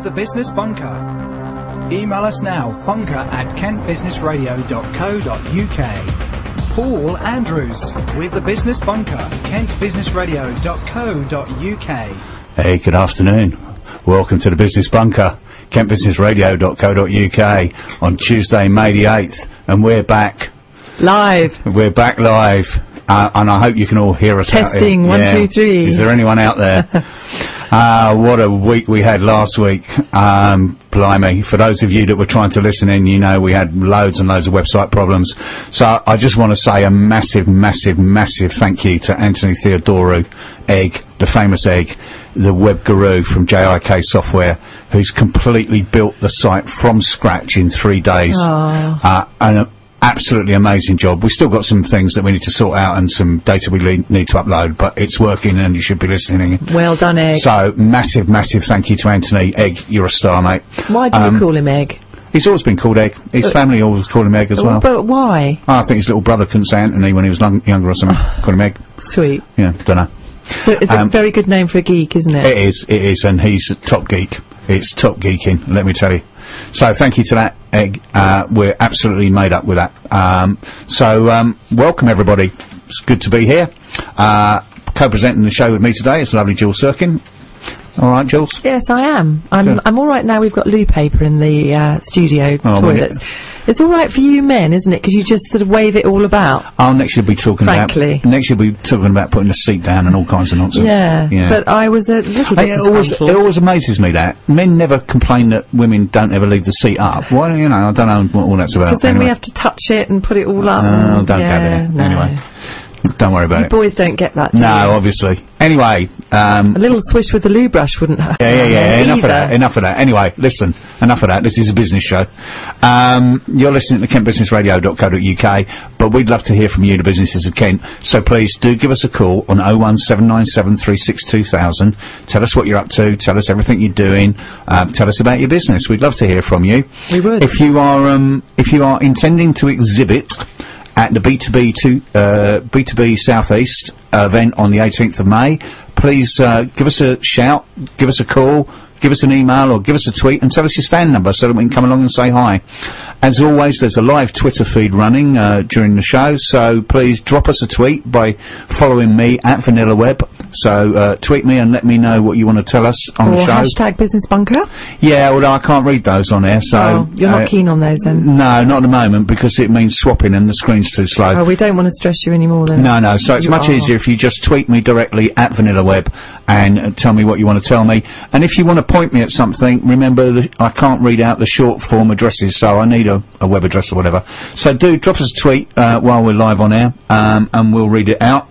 The Business Bunker. Email us now, bunker@kentbusinessradio.co.uk. Paul Andrews with The Business Bunker, kentbusinessradio.co.uk. Hey, good afternoon. Welcome to The Business Bunker, kentbusinessradio.co.uk on Tuesday, May the 8th. And we're back. Live. We're back live. And I hope you can all hear us Testing, out here. 1, 2, 3. Is there anyone out there? What a week we had last week. Blimey. For those of you that were trying to listen in, you know we had loads and loads of website problems. So I just want to say a massive, massive, massive thank you to Anthony Theodoru, Egg, the famous Egg, the web guru from JIK Software, who's completely built the site from scratch in 3 days. And absolutely amazing job. We've still got some things that we need to sort out and some data we need to upload, but it's working and you should be listening. Well done, Egg. So, massive, massive thank you to Anthony. Egg, you're a star, mate. Why do you call him Egg? He's always been called Egg. His family always called him Egg as well. But why? I think his little brother couldn't say Anthony when he was younger or something. Called him Egg. Sweet. Yeah, don't know. So it's a very good name for a geek, isn't it? It is, and he's a top geek. It's top geeking, let me tell you. So thank you to that, Egg. We're absolutely made up with that. Welcome everybody. It's good to be here. Co-presenting the show with me today is lovely Jules Sirkin. All right, Jules? Yes, I am. I'm all right now. We've got loo paper in the studio toilets. It's all right for you men, isn't it? Because you just sort of wave it all about. Oh, next you'll be talking about putting the seat down and all kinds of nonsense. Yeah. But I was a little bit disgruntled. It always amazes me that men never complain that women don't ever leave the seat up. Why? You know, I don't know what all that's about. Because then we have to touch it and put it all up. Oh, don't go there. No. Anyway. Don't worry about it. Boys don't get that, do you? Obviously. Anyway, a little swish with the loo brush wouldn't hurt. Yeah. Enough of that. Anyway, listen, enough of that. This is a business show. You're listening to kentbusinessradio.co.uk, but we'd love to hear from you, the businesses of Kent. So please do give us a call on 01797 362 Tell us what you're up to. Tell us everything you're doing. Tell us about your business. We'd love to hear from you. We would. If you are intending to exhibit at the B2B Southeast event on the 18th of May, please give us a shout, give us a call, give us an email or give us a tweet and tell us your stand number so that we can come along and say hi. As always, there's a live Twitter feed running during the show, so please drop us a tweet by following me at VanillaWeb. So tweet me and let me know what you want to tell us on the show. Hashtag Business Bunker? Yeah, although I can't read those on air, so... you're not keen on those then? No, not at the moment, because it means swapping and the screen's too slow. Oh, we don't want to stress you anymore then? No, so it's much easier if you just tweet me directly at VanillaWeb and tell me what you want to tell me. And if you want to point me at something, remember I can't read out the short form addresses, so I need a web address or whatever. So do drop us a tweet while we're live on air, and we'll read it out.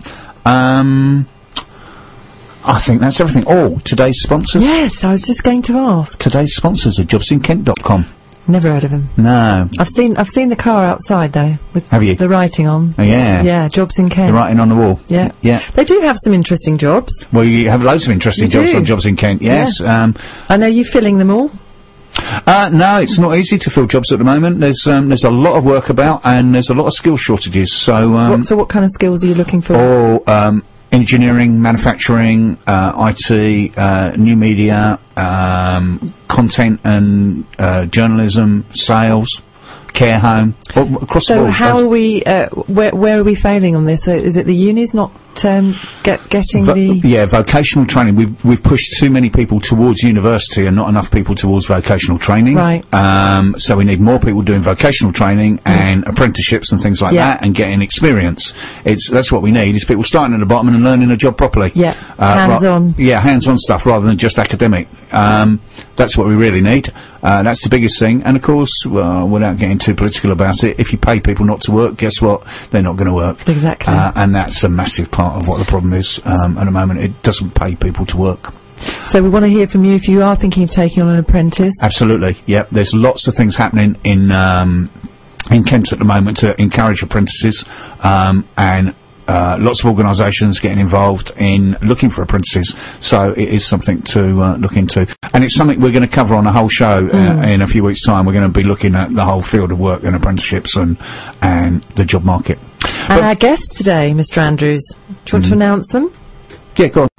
I think that's everything. Oh, today's sponsors? Yes, I was just going to ask. Today's sponsors are jobsinkent.com. Never heard of them. No. I've seen the car outside though, with have you? The writing on. Oh, yeah. Yeah, Jobs in Kent. The writing on the wall. Yeah. Yeah. They do have some interesting jobs. Well, you have loads of interesting jobs on Jobs in Kent, yes. Yeah. I know you're filling them all. No, it's not easy to fill jobs at the moment. There's a lot of work about and there's a lot of skill shortages, so... So what kind of skills are you looking for? Engineering, manufacturing, IT, new media, content and journalism, sales, care home, across the board. So how are we, where are we failing on this? Is it the unis not getting the... Yeah, vocational training. We've pushed too many people towards university and not enough people towards vocational training. Right. So we need more people doing vocational training and apprenticeships and things like that and getting experience. That's what we need, is people starting at the bottom and learning a job properly. Yeah, hands-on. Hands-on stuff rather than just academic. That's what we really need. That's the biggest thing. And of course, without getting too political about it, if you pay people not to work, guess what? They're not going to work. Exactly. And that's a massive part of what the problem is at the moment. It doesn't pay people to work. So we want to hear from you if you are thinking of taking on an apprentice. Absolutely, yep. There's lots of things happening in Kent at the moment to encourage apprentices, and lots of organisations getting involved in looking for apprentices, so it is something to look into. And it's something we're going to cover on a whole show in a few weeks' time. We're going to be looking at the whole field of work and apprenticeships and the job market. And our guests today, Mr. Andrews, do you want to announce them? Yeah, go on.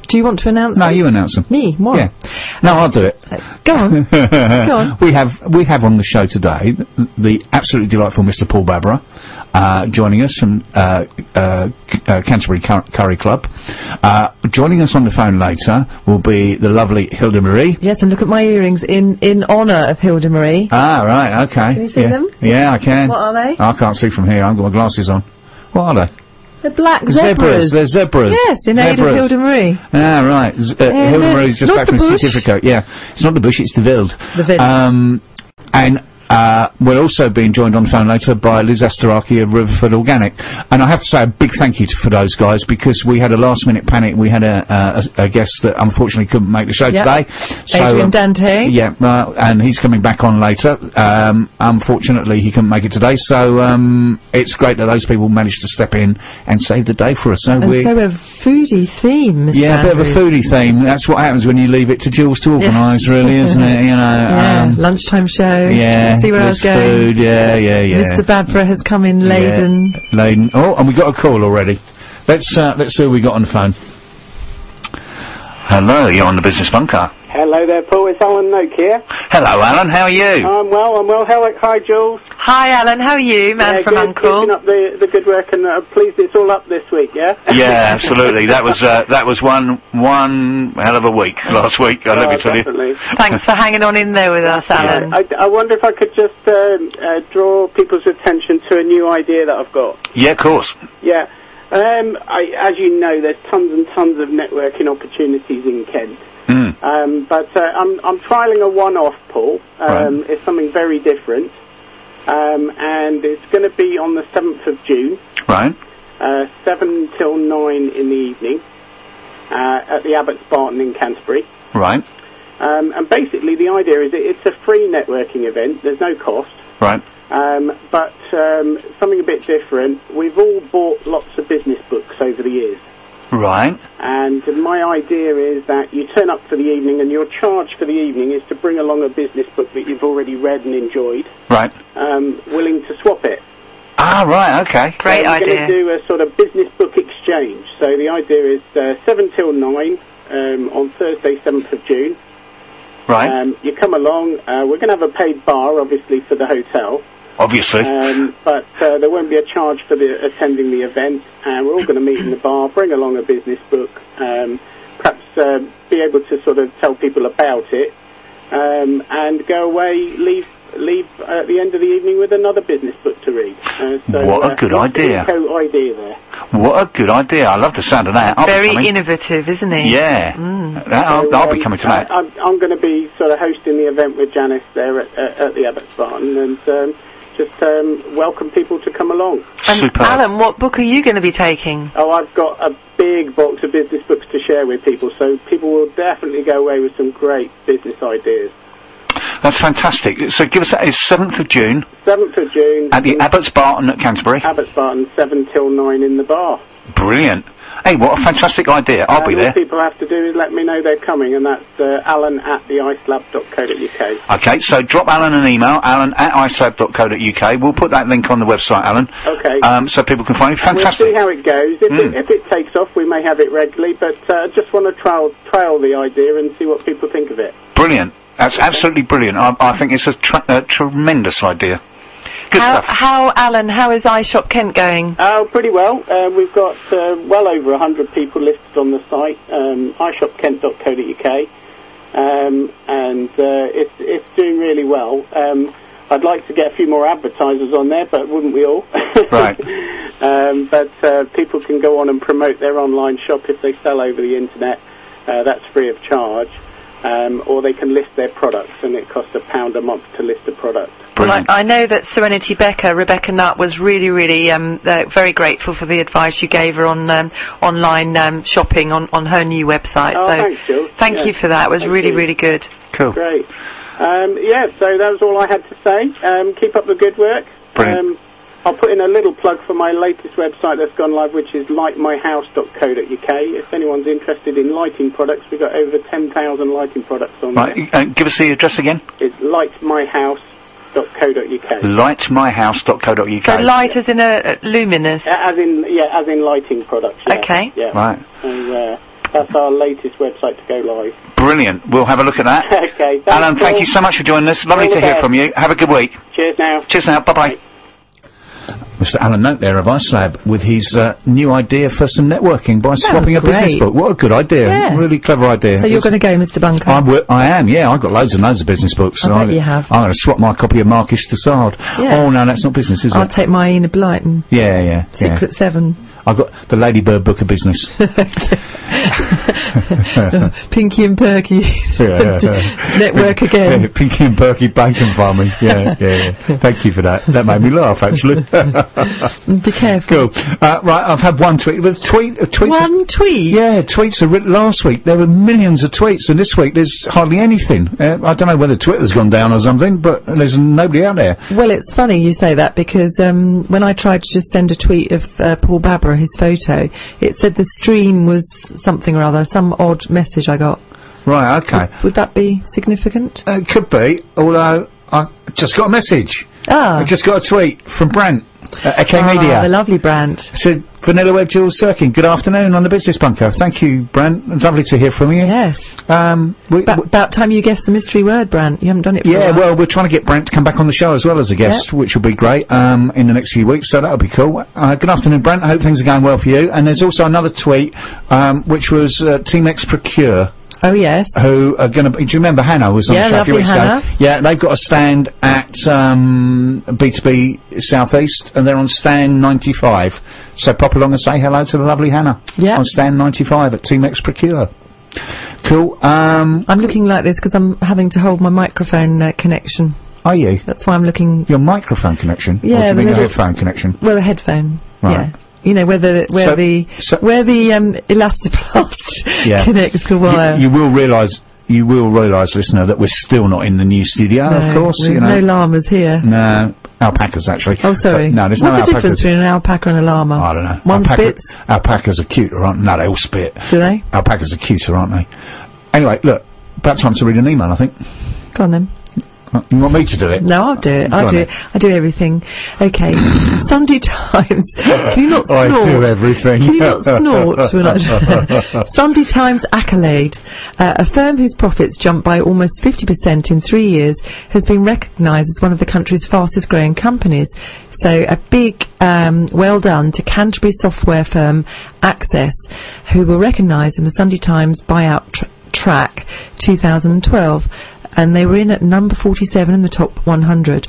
Do you want to announce No, them? you announce them. Me? What? Yeah. No, I'll do it. Go on. Go on. We have on the show today the absolutely delightful Mr. Paul Babra, joining us from Canterbury Curry Club. Joining us on the phone later will be the lovely Hilda Marie. Yes, and look at my earrings in honour of Hilda Marie. Ah, right, okay. Can you see them? Yeah, I can. What are they? I can't see from here. I've got my glasses on. What are they? The black Zebras. They're zebras. Yes, in aid of Hilda Marie. Ah, right. Hilda Marie's just not back from the a bush. certificate. Yeah. It's not the bush, it's the Wild. The Wild. And we're also being joined on the phone later by Liz Astaraki of Riverford Organic. And I have to say a big thank you for those guys, because we had a last minute panic. We had a guest that unfortunately couldn't make the show today. So, Adrian Dante. Yeah, and he's coming back on later. Unfortunately he couldn't make it today, so it's great that those people managed to step in and save the day for us. So And so a foodie theme, Mr. Yeah, a bit of a foodie theme. That's what happens when you leave it to Jules to organise, really, isn't it? You know. Yeah, lunchtime show. Yeah. See where I was there's going. food, yeah. Mr. Babra has come in laden. Yeah, laden. Oh, and we got a call already. Let's see who we got on the phone. Hello, you're on the Business Bunker. Hello there, Paul. It's Alan Noak here. Hello, Alan. How are you? I'm well. Hi, Jules. Hi, Alan. How are you, man from good. Uncle? Keeping up the good work, and pleased it's all up this week, yeah? Yeah, absolutely. That was one hell of a week last week. Let me tell definitely. you. Thanks for hanging on in there with us, Alan. I wonder if I could just draw people's attention to a new idea that I've got. Yeah, of course. Yeah. As you know, there's tons and tons of networking opportunities in Kent. But I'm trialling a one-off, Paul. Right. It's something very different. And it's going to be on the 7th of June. Right. 7 till 9 in the evening. At the Abbots Barton in Canterbury. Right. And basically the idea is it's a free networking event. There's no cost. Right. But something a bit different. We've all bought lots of business books over the years. Right. And my idea is that you turn up for the evening, and your charge for the evening is to bring along a business book that you've already read and enjoyed. Right. Willing to swap it. Ah, right, okay. Great so idea. We're going to do a sort of business book exchange. So the idea is 7 till 9 on Thursday, 7th of June. Right. You come along. We're going to have a paid bar, obviously, for the hotel. Obviously. But there won't be a charge for attending the event. We're all going to meet in the bar, bring along a business book, perhaps be able to sort of tell people about it, and go away, leave at the end of the evening with another business book to read. What a good idea. Idea there. What a good idea. I love the sound of that. Very innovative, isn't it? Yeah. I'll be coming to that. I'm going to be sort of hosting the event with Janice there at the Abbots Barton, and just welcome people to come along. Superb. Alan, what book are you going to be taking? Oh, I've got a big box of business books to share with people, so people will definitely go away with some great business ideas. That's fantastic. So give us that. It's 7th of June. 7th of June. At the Abbots Barton at Canterbury. Abbots Barton, 7 till 9 in the bar. Brilliant. Hey, what a fantastic idea. I'll be there. All people have to do is let me know they're coming, and that's alan@theicelab.co.uk. Okay, so drop Alan an email, alan@icelab.co.uk. We'll put that link on the website, Alan. Okay. So people can find it. Fantastic. We'll see how it goes. If it takes off, we may have it regularly, but just want to trial the idea and see what people think of it. Brilliant. That's absolutely brilliant. I think it's a tremendous idea. Good stuff. Alan, how is iShop Kent going? Oh, pretty well. We've got well over 100 people listed on the site, iShopKent.co.uk, and it's doing really well. I'd like to get a few more advertisers on there, but wouldn't we all? Right. But people can go on and promote their online shop if they sell over the internet. That's free of charge. Or they can list their products, and it costs £1 a month to list a product. Well, I know that Serenity Rebecca Nutt, was really, really very grateful for the advice you gave her on online shopping on her new website. Oh, so thanks, Jill. Thank you for that. It was really, really good. Cool. Great. So that was all I had to say. Keep up the good work. Brilliant. I'll put in a little plug for my latest website that's gone live, which is lightmyhouse.co.uk. If anyone's interested in lighting products, we've got over 10,000 lighting products on there. Right, give us the address again. It's lightmyhouse.co.uk. Lightmyhouse.co.uk. So light as in a luminous? As in lighting products, yeah. Okay. Yeah. Right. So, That's our latest website to go live. Brilliant. We'll have a look at that. Okay. Alan, thank you so much for joining us. Lovely to hear from you. Have a good week. Cheers now. Cheers now. Bye-bye. Mr. Alan Note there of iSlab with his new idea for some networking by swapping a business book. What a good idea. Yeah. Really clever idea. So you're going to go, Mr. Bunker? I am, yeah. I've got loads and loads of business books. I bet you have. I'm going to swap my copy of Marcus de Sade. Yeah. Oh, no, that's not business, is it? I'll take my Enid Blyton. Yeah. Secret 7. I've got the Ladybird Book of Business. Pinky and Perky. Network again. Yeah, Pinky and Perky Bacon Farming. Yeah. Thank you for that. That made me laugh, actually. Be careful. Cool. Right, I've had one tweet. Tweets. One tweet? Yeah, tweets are written last week. There were millions of tweets, and this week there's hardly anything. I don't know whether Twitter's gone down or something, but there's nobody out there. Well, it's funny you say that, because when I tried to just send a tweet of Paul Babber, his photo, it said the stream was something or other, some odd message I got. Right, okay. Would that be significant? It could be, although I just got a message. I just got a tweet from Brant at AK Media. The lovely Brant. Said, Vanilla Web Jules Sirkin, good afternoon on the Business Bunker. Thank you, Brant. It's lovely to hear from you. Yes. About time you guessed the mystery word, Brant. You haven't done it for a while. Well, we're trying to get Brant to come back on the show as well as a guest, which will be great, in the next few weeks, so that'll be cool. Good afternoon, Brant. I hope things are going well for you. And there's also another tweet, which was, Team X Procure. Oh, yes. Who are going to be... Do you remember Hannah was on the show a few weeks ago? Yeah, they've got a stand at B2B Southeast, and they're on stand 95. So pop along and say hello to the lovely Hannah. Yeah. On stand 95 at Team X Procure. Cool. I'm looking like this because I'm having to hold my microphone connection. Are you? That's why I'm looking... Your microphone connection? Yeah. Or do you mean a headphone connection? Well, a headphone. Right. Yeah. You know, where the Elastoplast connects the wire. You will realise, listener, that we're still not in the new studio, of course. There's no llamas here. No, alpacas, actually. Oh, sorry. No, there's no alpacas. What's the difference between an alpaca and a llama? I don't know. One spits? Alpacas are cuter, aren't they? No, they all spit. Do they? Alpacas are cuter, aren't they? Anyway, look, about time to read an email, I think. Go on then. You want me to do it? No, I'll do it. I do everything. Okay. Sunday Times. Can you not snort? I do everything. Can you not snort? Sunday Times accolade. A firm whose profits jumped by almost 50% in 3 years has been recognised as one of the country's fastest growing companies. So a big well done to Canterbury software firm Access, who were recognised in the Sunday Times buyout track 2012. And they were in at number 47 in the top 100.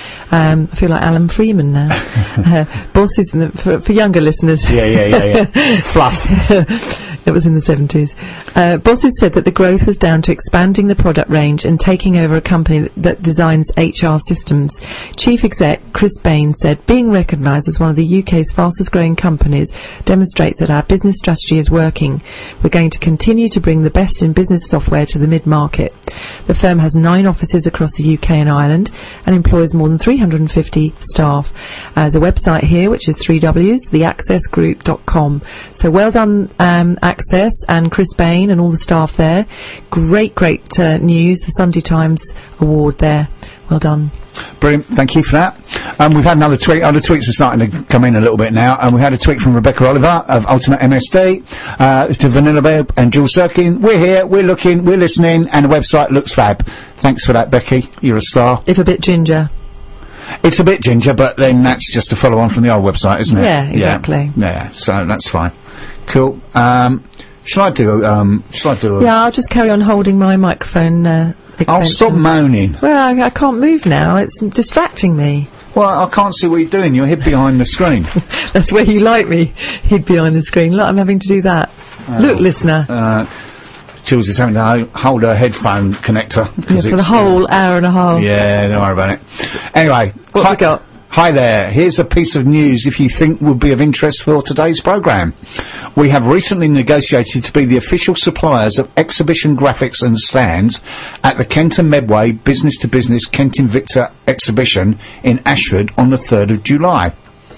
I feel like Alan Freeman now. Bosses, for younger listeners. Yeah. Fluff. It was in the 70s. Bosses said that the growth was down to expanding the product range and taking over a company that designs HR systems. Chief Exec Chris Bain said, being recognised as one of the UK's fastest growing companies demonstrates that our business strategy is working. We're going to continue to bring the best in business software to the mid-market. The firm has 9 offices across the UK and Ireland and employs more than 350 staff. There's a website here, which is 3Ws, theaccessgroup.com. So well done, Access and Chris Bain and all the staff there. Great news. The Sunday Times award there. Well done. Brilliant. Thank you for that. We've had another tweet. Other tweets are starting to come in a little bit now. And we had a tweet from Rebecca Oliver of Ultimate MSD, to Vanilla Web and Jules Sirkin. We're here, we're looking, we're listening, and the website looks fab. Thanks for that, Becky. You're a star. If a bit ginger. It's a bit ginger, but then that's just a follow on from the old website, isn't it? Yeah, exactly. Yeah, so that's fine. Cool. Shall I do? Yeah, I'll just carry on holding my microphone. I'll stop moaning. Well, I can't move now. It's distracting me. Well, I can't see what you're doing. You're hid behind the screen. That's where you like me, hid behind the screen. Look, I'm having to do that. Look, listener. Jules is having to hold her headphone connector. Yeah, for the whole hour and a half. Yeah, don't worry about it. Anyway. What have we got? Hi there. Here's a piece of news if you think would be of interest for today's programme. We have recently negotiated to be the official suppliers of exhibition graphics and stands at the Kenton Medway Business to Business Kent Invicta exhibition in Ashford on the 3rd of July.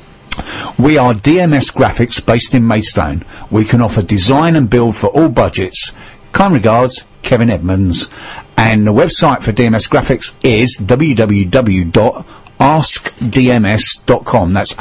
We are DMS Graphics based in Maidstone. We can offer design and build for all budgets. Kind regards, Kevin Edmonds. And the website for DMS Graphics is www.idmsgraphics.com. askdms.com. That's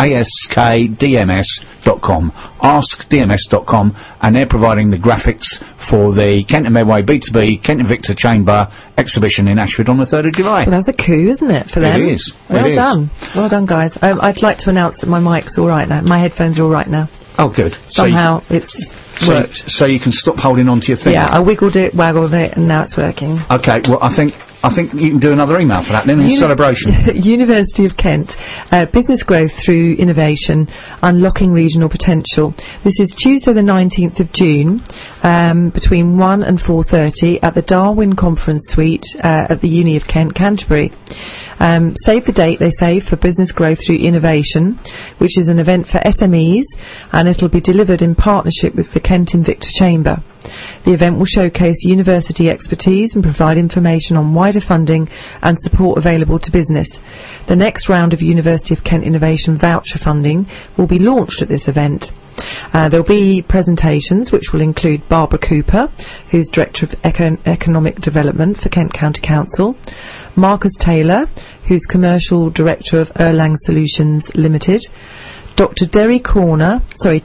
askdms.com. Askdms.com, and they're providing the graphics for the Kent and Medway B2B Kent and Victor Chamber exhibition in Ashford on the 3rd of July. Well, that's a coup, isn't it, for them? It is. Well It is. done. Well done, guys. I'd like to announce that my mic's all right now. My headphones are all right now. Oh, good. Somehow it's worked. So you can stop holding on to your thing. Yeah, I wiggled it, waggled it, and now it's working. Okay, well, I think you can do another email for that then, in celebration. University of Kent, business growth through innovation, unlocking regional potential. This is Tuesday the 19th of June, between 1 and 4:30 at the Darwin Conference Suite at the Uni of Kent, Canterbury. Save the date, they say, for business growth through innovation, which is an event for SMEs, and it'll be delivered in partnership with the Kent Invicta Chamber. The event will showcase university expertise and provide information on wider funding and support available to business. The next round of University of Kent Innovation voucher funding will be launched at this event. There'll be presentations which will include Barbara Cooper, who's Director of Economic Development for Kent County Council, Marcus Taylor, who's Commercial Director of Erlang Solutions Limited, Dr. Terry Corner,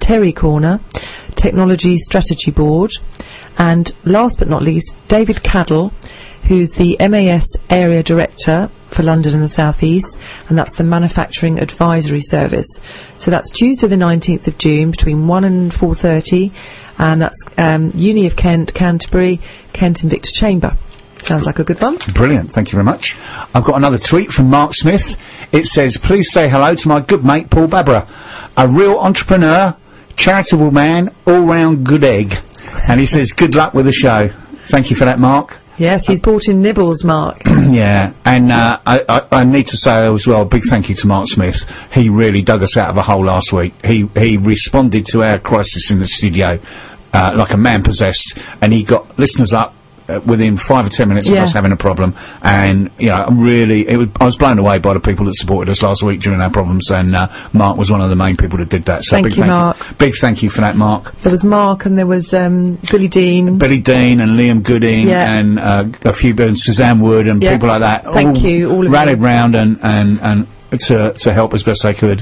Technology Strategy Board, and last but not least, David Caddell, who's the MAS Area Director for London and the South East, and that's the Manufacturing Advisory Service. So that's Tuesday the 19th of June between 1 and 4:30, and that's Uni of Kent, Canterbury, Kent Invicta Chamber. Sounds like a good one. Brilliant, thank you very much. I've got another tweet from Mark Smith. It says, please say hello to my good mate Paul Babra, a real entrepreneur, charitable man, all-round good egg. And he says, good luck with the show. Thank you for that, Mark. Yes, he's brought in nibbles, Mark. Yeah, and I need to say as well, a big thank you to Mark Smith. He really dug us out of a hole last week. He responded to our crisis in the studio like a man possessed, and he got listeners up within 5 or 10 minutes of us having a problem. And you know, I was blown away by the people that supported us last week during our problems, and Mark was one of the main people that did that. So Thank you, Mark. Big thank you for that, Mark. There was Mark, and there was Billy Dean and Liam Gooding, and a few, and Suzanne Wood, and people like that. Thank you, all of rallied round and to help as best they could.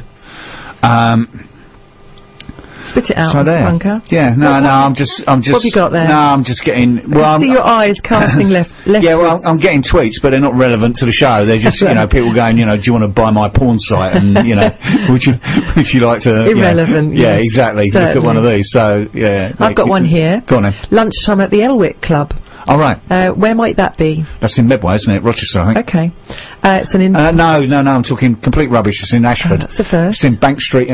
Spit it out, so Mr. Bunker. Yeah, I'm just. What have you got there? No, I'm just getting. Well, I see your eyes casting left. Yeah, well, I'm getting tweets, but they're not relevant to the show. They're just, people going, do you want to buy my porn site? And would you like to? Irrelevant. Yeah, exactly. Certainly. Look at one of these. So yeah, I've got one here. Go on then. Lunchtime at the Elwick Club. All right. Where might that be? That's in Medway, isn't it? Rochester, I think. Okay. It's an. No, I'm talking complete rubbish. It's in Ashford. That's the first. It's in Bank Street.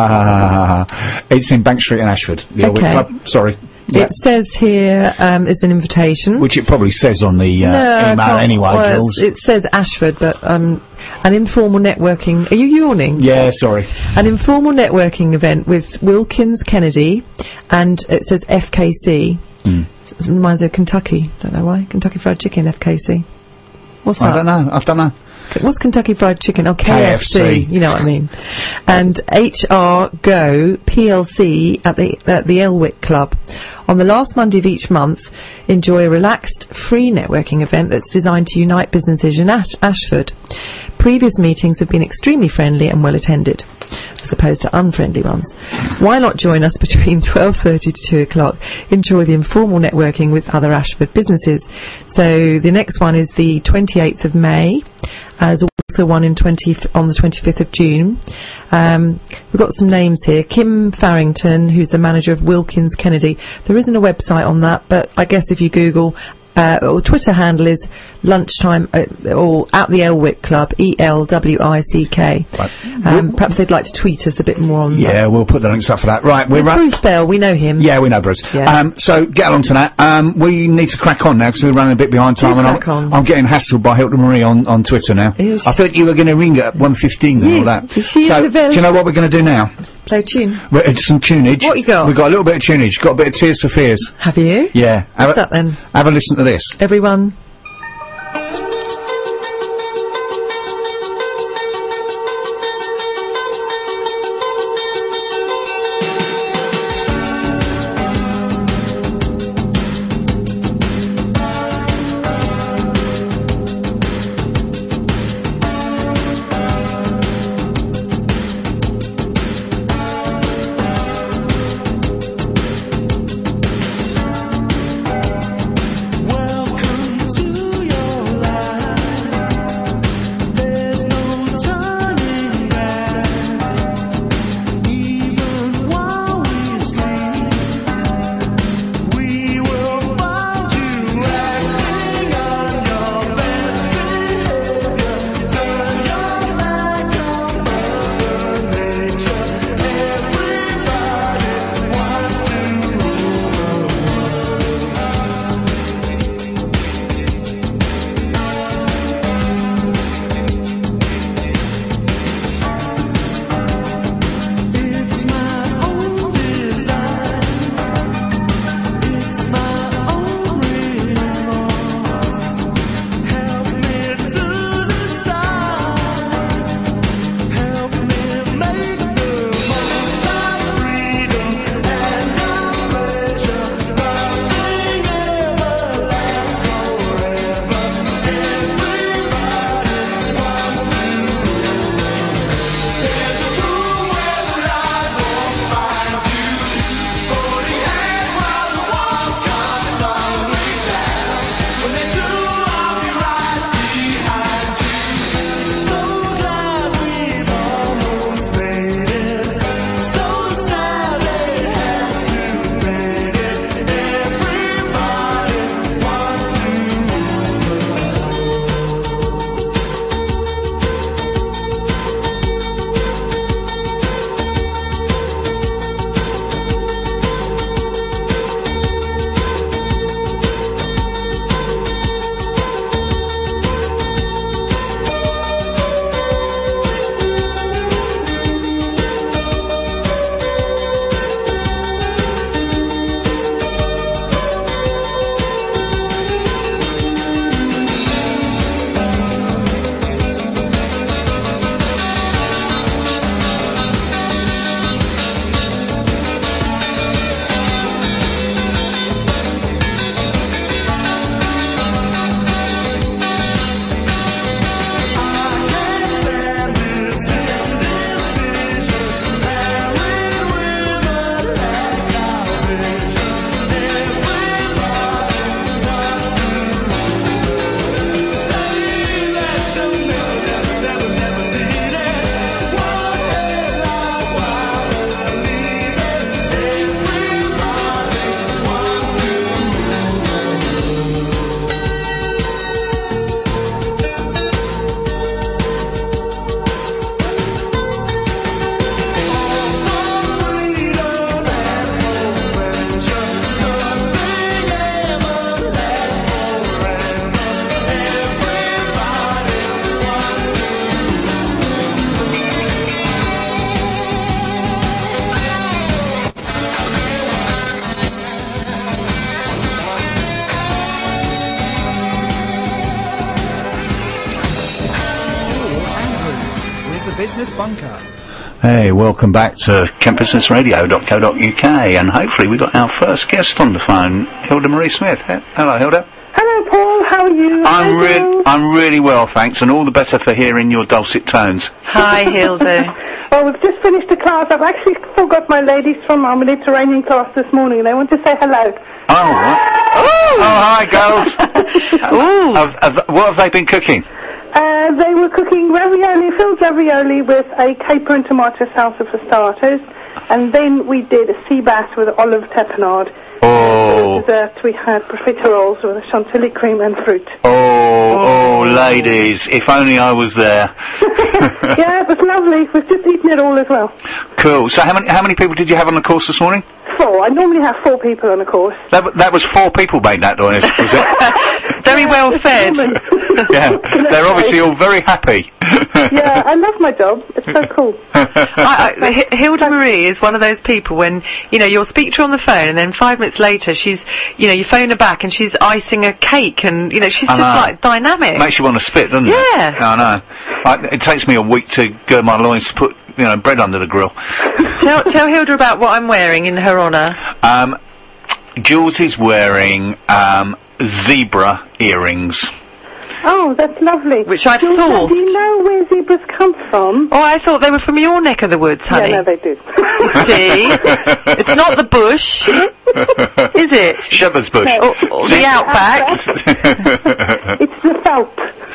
It's in Bank Street in Ashford. The Elwick Club. Sorry. Yeah. It says here is an invitation. Which it probably says on the email anyway, Jules. It says Ashford, but an informal networking. Are you yawning? Yeah, sorry. An informal networking event with Wilkins Kennedy, and it says FKC. It reminds me of Kentucky. Don't know why. Kentucky Fried Chicken, FKC. What's that? I don't know. What's Kentucky Fried Chicken? Oh, KFC. You know what I mean. And HR Go PLC at the Elwick Club. On the last Monday of each month, enjoy a relaxed, free networking event that's designed to unite businesses in Ashford. Previous meetings have been extremely friendly and well attended, as opposed to unfriendly ones. Why not join us between 12:30 to 2 o'clock? Enjoy the informal networking with other Ashford businesses. So the next one is the 28th of May. There's also one on the 25th of June. We've got some names here. Kim Farrington, who's the manager of Wilkins Kennedy. There isn't a website on that, but I guess if you Google, or Twitter handle is lunchtime, or at the Elwick Club, ELWICK. Right. Perhaps they'd like to tweet us a bit more on that. Yeah, we'll put the links up for that. Right, we're Bruce Bell, we know him. Yeah, we know Bruce. Yeah. So get along to that. We need to crack on now because we're running a bit behind time. I'm getting hassled by Hilton Marie on Twitter now. I thought you were going to ring at 1:15 and all that. So do you know what we're going to do now? Play a tune. It's some tunage. What you got? We've got a little bit of tunage. Got a bit of Tears for Fears. Have you? Yeah. What's that then? Have a listen to this. Everyone. Business Bunker. Hey, welcome back to kentbusinessradio.co.uk, and hopefully we got our first guest on the phone, Hilda Marie Smith. Hello, Hilda. Hello, Paul. How are you? I'm really well, thanks, and all the better for hearing your dulcet tones. Hi, Hilda. Well, we've just finished the class. I've actually still got my ladies from our Mediterranean class this morning, and they want to say hello. Oh, right. Oh, hi, girls. What have they been cooking? They were cooking ravioli, filled ravioli with a caper and tomato salsa for starters, and then we did a sea bass with olive tapenade. Oh. For dessert, we had profiteroles with chantilly cream and fruit. Oh, ladies, if only I was there. Yeah, it was lovely. We've just eaten it all as well. Cool. So how many people did you have on the course this morning? 4. I normally have 4 people on a course. That was 4 people made that, was it? Very well fed. Yeah, they're obviously all very happy. Yeah, I love my job. It's so cool. Hilda Marie is one of those people when, you'll speak to her on the phone and then 5 minutes later she's, you phone her back and she's icing a cake and, she's just like dynamic. Makes you want to spit, doesn't it? Yeah. I know. It takes me a week to gird my loins to put, bread under the grill. Tell Hilda about what I'm wearing in her honour. Jules is wearing, zebra earrings. Oh, that's lovely. Which I've Jules, sourced. Do you know where zebras come from? Oh, I thought they were from your neck of the woods, honey. Yeah, no, they do. See? It's not the bush, is it? Shepherd's bush. No. Or the outback. It's the felt.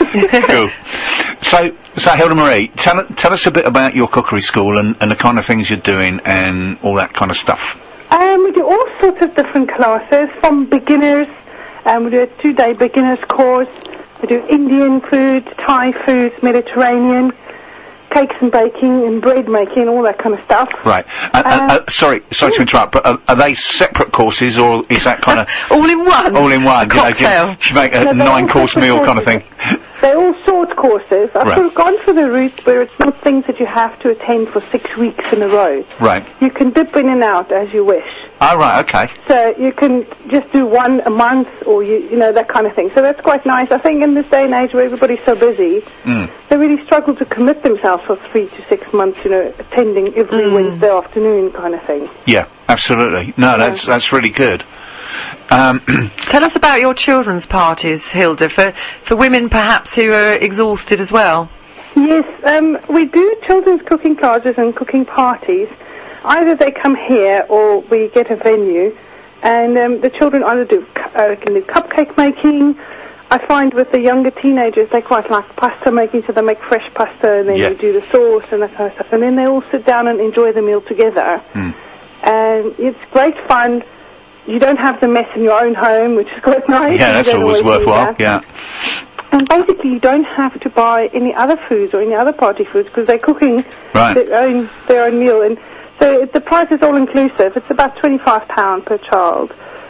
Cool. So Hilda Marie, tell us a bit about your cookery school and the kind of things you're doing and all that kind of stuff. We do all sorts of different classes, from beginners. We do a 2-day beginners course. We do Indian food, Thai foods, Mediterranean, cakes and baking and bread making, all that kind of stuff. Right. Sorry to interrupt, but are they separate courses, or is that kind of... all in one? All in one. Cocktail. You make a 9-course meal kind of thing. They're all short courses. I've Right. sort of gone for the route where it's not things that you have to attend for 6 weeks in a row. Right. You can dip in and out as you wish. Oh, right, okay. So you can just do one a month, or that kind of thing. So that's quite nice. I think in this day and age where everybody's so busy, they really struggle to commit themselves for 3 to 6 months, attending every Wednesday afternoon kind of thing. Yeah, absolutely. No, that's really good. Tell us about your children's parties, Hilda, for women perhaps who are exhausted as well. Yes, we do children's cooking classes and cooking parties. Either they come here or we get a venue, and the children either can do cupcake making. I find with the younger teenagers they quite like pasta making, so they make fresh pasta and then you do the sauce and that kind of stuff, and then they all sit down and enjoy the meal together. And it's great fun. You don't have the mess in your own home, which is quite nice. Yeah, that's always worthwhile. Yeah. And basically, you don't have to buy any other foods or any other party foods because they're cooking their own meal. And so the price is all inclusive. It's about £25 per child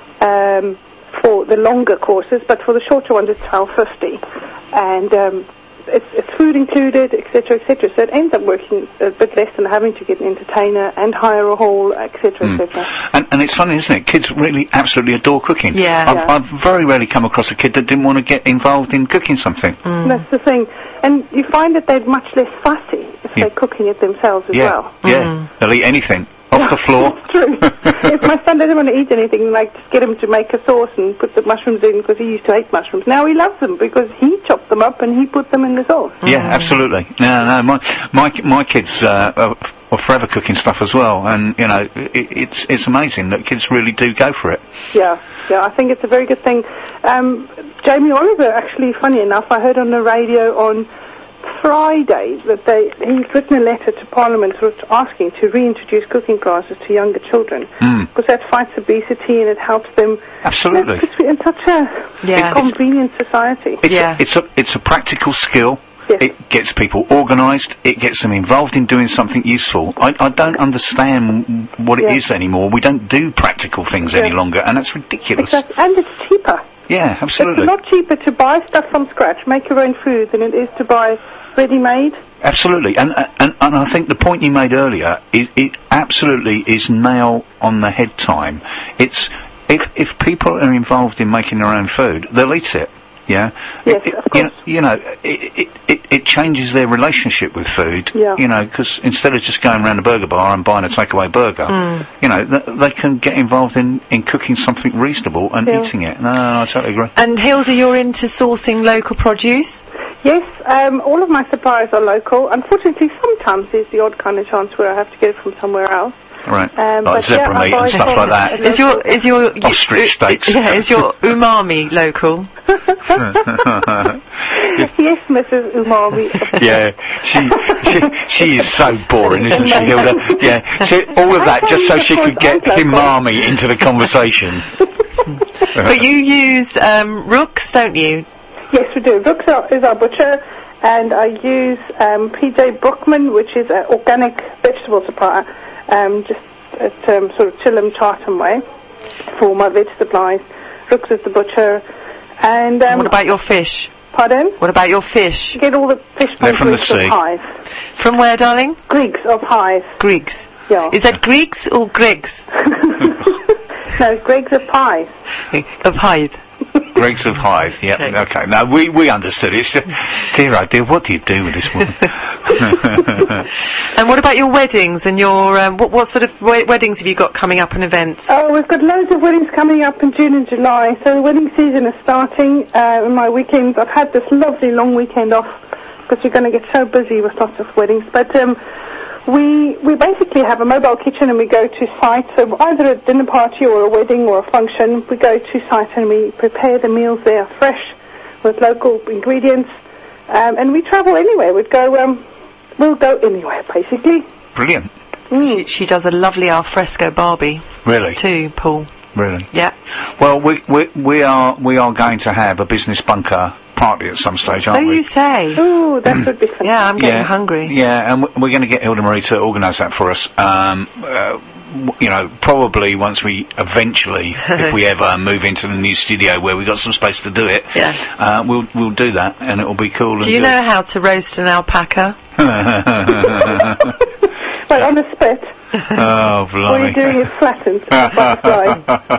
for the longer courses, but for the shorter ones, it's £12.50. And it's food included, etc., etc. So it ends up working a bit less than having to get an entertainer and hire a hall, etc., etc. And it's funny, isn't it? Kids really absolutely adore cooking. Yeah. I've very rarely come across a kid that didn't want to get involved in cooking something. That's the thing. And you find that they're much less fussy if they're cooking it themselves as well. Yeah, they'll eat anything. Off the floor. It's true. If my son doesn't want to eat anything, just get him to make a sauce and put the mushrooms in, because he used to hate mushrooms. Now he loves them because he chopped them up and he put them in the sauce. Yeah, absolutely. No, my kids are forever cooking stuff as well, and it's amazing that kids really do go for it. Yeah, I think it's a very good thing. Jamie Oliver, actually, funny enough, I heard on the radio on Friday that he's written a letter to Parliament asking to reintroduce cooking classes to younger children, because that fights obesity and it helps them. Absolutely. Because we're in such a convenient society. It's a practical skill. Yes. It gets people organised. It gets them involved in doing something useful. I don't understand what it is anymore. We don't do practical things any longer, and that's ridiculous. Exactly. And it's cheaper. Yeah, absolutely. It's a lot cheaper to buy stuff from scratch, make your own food, than it is to buy ready-made. Absolutely, and I think the point you made earlier, it absolutely is nail on the head time. It's if people are involved in making their own food, they'll eat it. Yeah. Yes, of course. It changes their relationship with food. Yeah. You know, because instead of just going around the burger bar and buying a takeaway burger, you know, they can get involved in cooking something reasonable and eating it. No, I totally agree. And Hilda, you're into sourcing local produce? Yes, all of my suppliers are local. Unfortunately, sometimes there's the odd kind of chance where I have to get it from somewhere else. Right, but like zebra meat and stuff like that. Is your ostrich steaks? Yeah, is your umami local? Yes, Mrs. Umami. Yeah, she is so boring, isn't she, Hilda? Yeah, all of that just so she could get umami into the conversation. But you use Rooks, don't you? Yes, we do. Rooks is our butcher, and I use PJ Brookman, which is an organic vegetable supplier, just at sort of Chilham, Chartham way, for my veg supplies. Rooks is the butcher. And what about your fish? Pardon? What about your fish? You get all the fish from Griggs of Hythe. From where, darling? Griggs of Hythe. Griggs. Yeah. Is that Griggs or Griggs? No, Griggs of Hythe. Of Hythe. Griggs of Hythe, yeah, okay. Now, we understood it. It's just, dear, oh dear, what do you do with this woman? And what about your weddings and your, what sort of weddings have you got coming up and events? Oh, we've got loads of weddings coming up in June and July. So the wedding season is starting. In my weekends, I've had this lovely long weekend off because we're going to get so busy with lots of weddings. But we basically have a mobile kitchen and we go to site. So either a dinner party or a wedding or a function, we go to site and we prepare the meals there fresh with local ingredients. And we travel anywhere. We'll go anywhere, basically. Brilliant. She does a lovely alfresco Barbie. Really? Too, Paul. Really? Yeah. Well, we are going to have a business bunker party at some stage, aren't we? So you say. Ooh, that would be fantastic. Yeah, I'm getting hungry. Yeah, and we're going to get Hilda Marie to organise that for us. You know, probably once we eventually, if we ever move into the new studio where we've got some space to do it, we'll do that, and it'll be cool. Do you know how to roast an alpaca? Well, on a spit. Oh, blimey. Or you're doing it flattened, butterfly.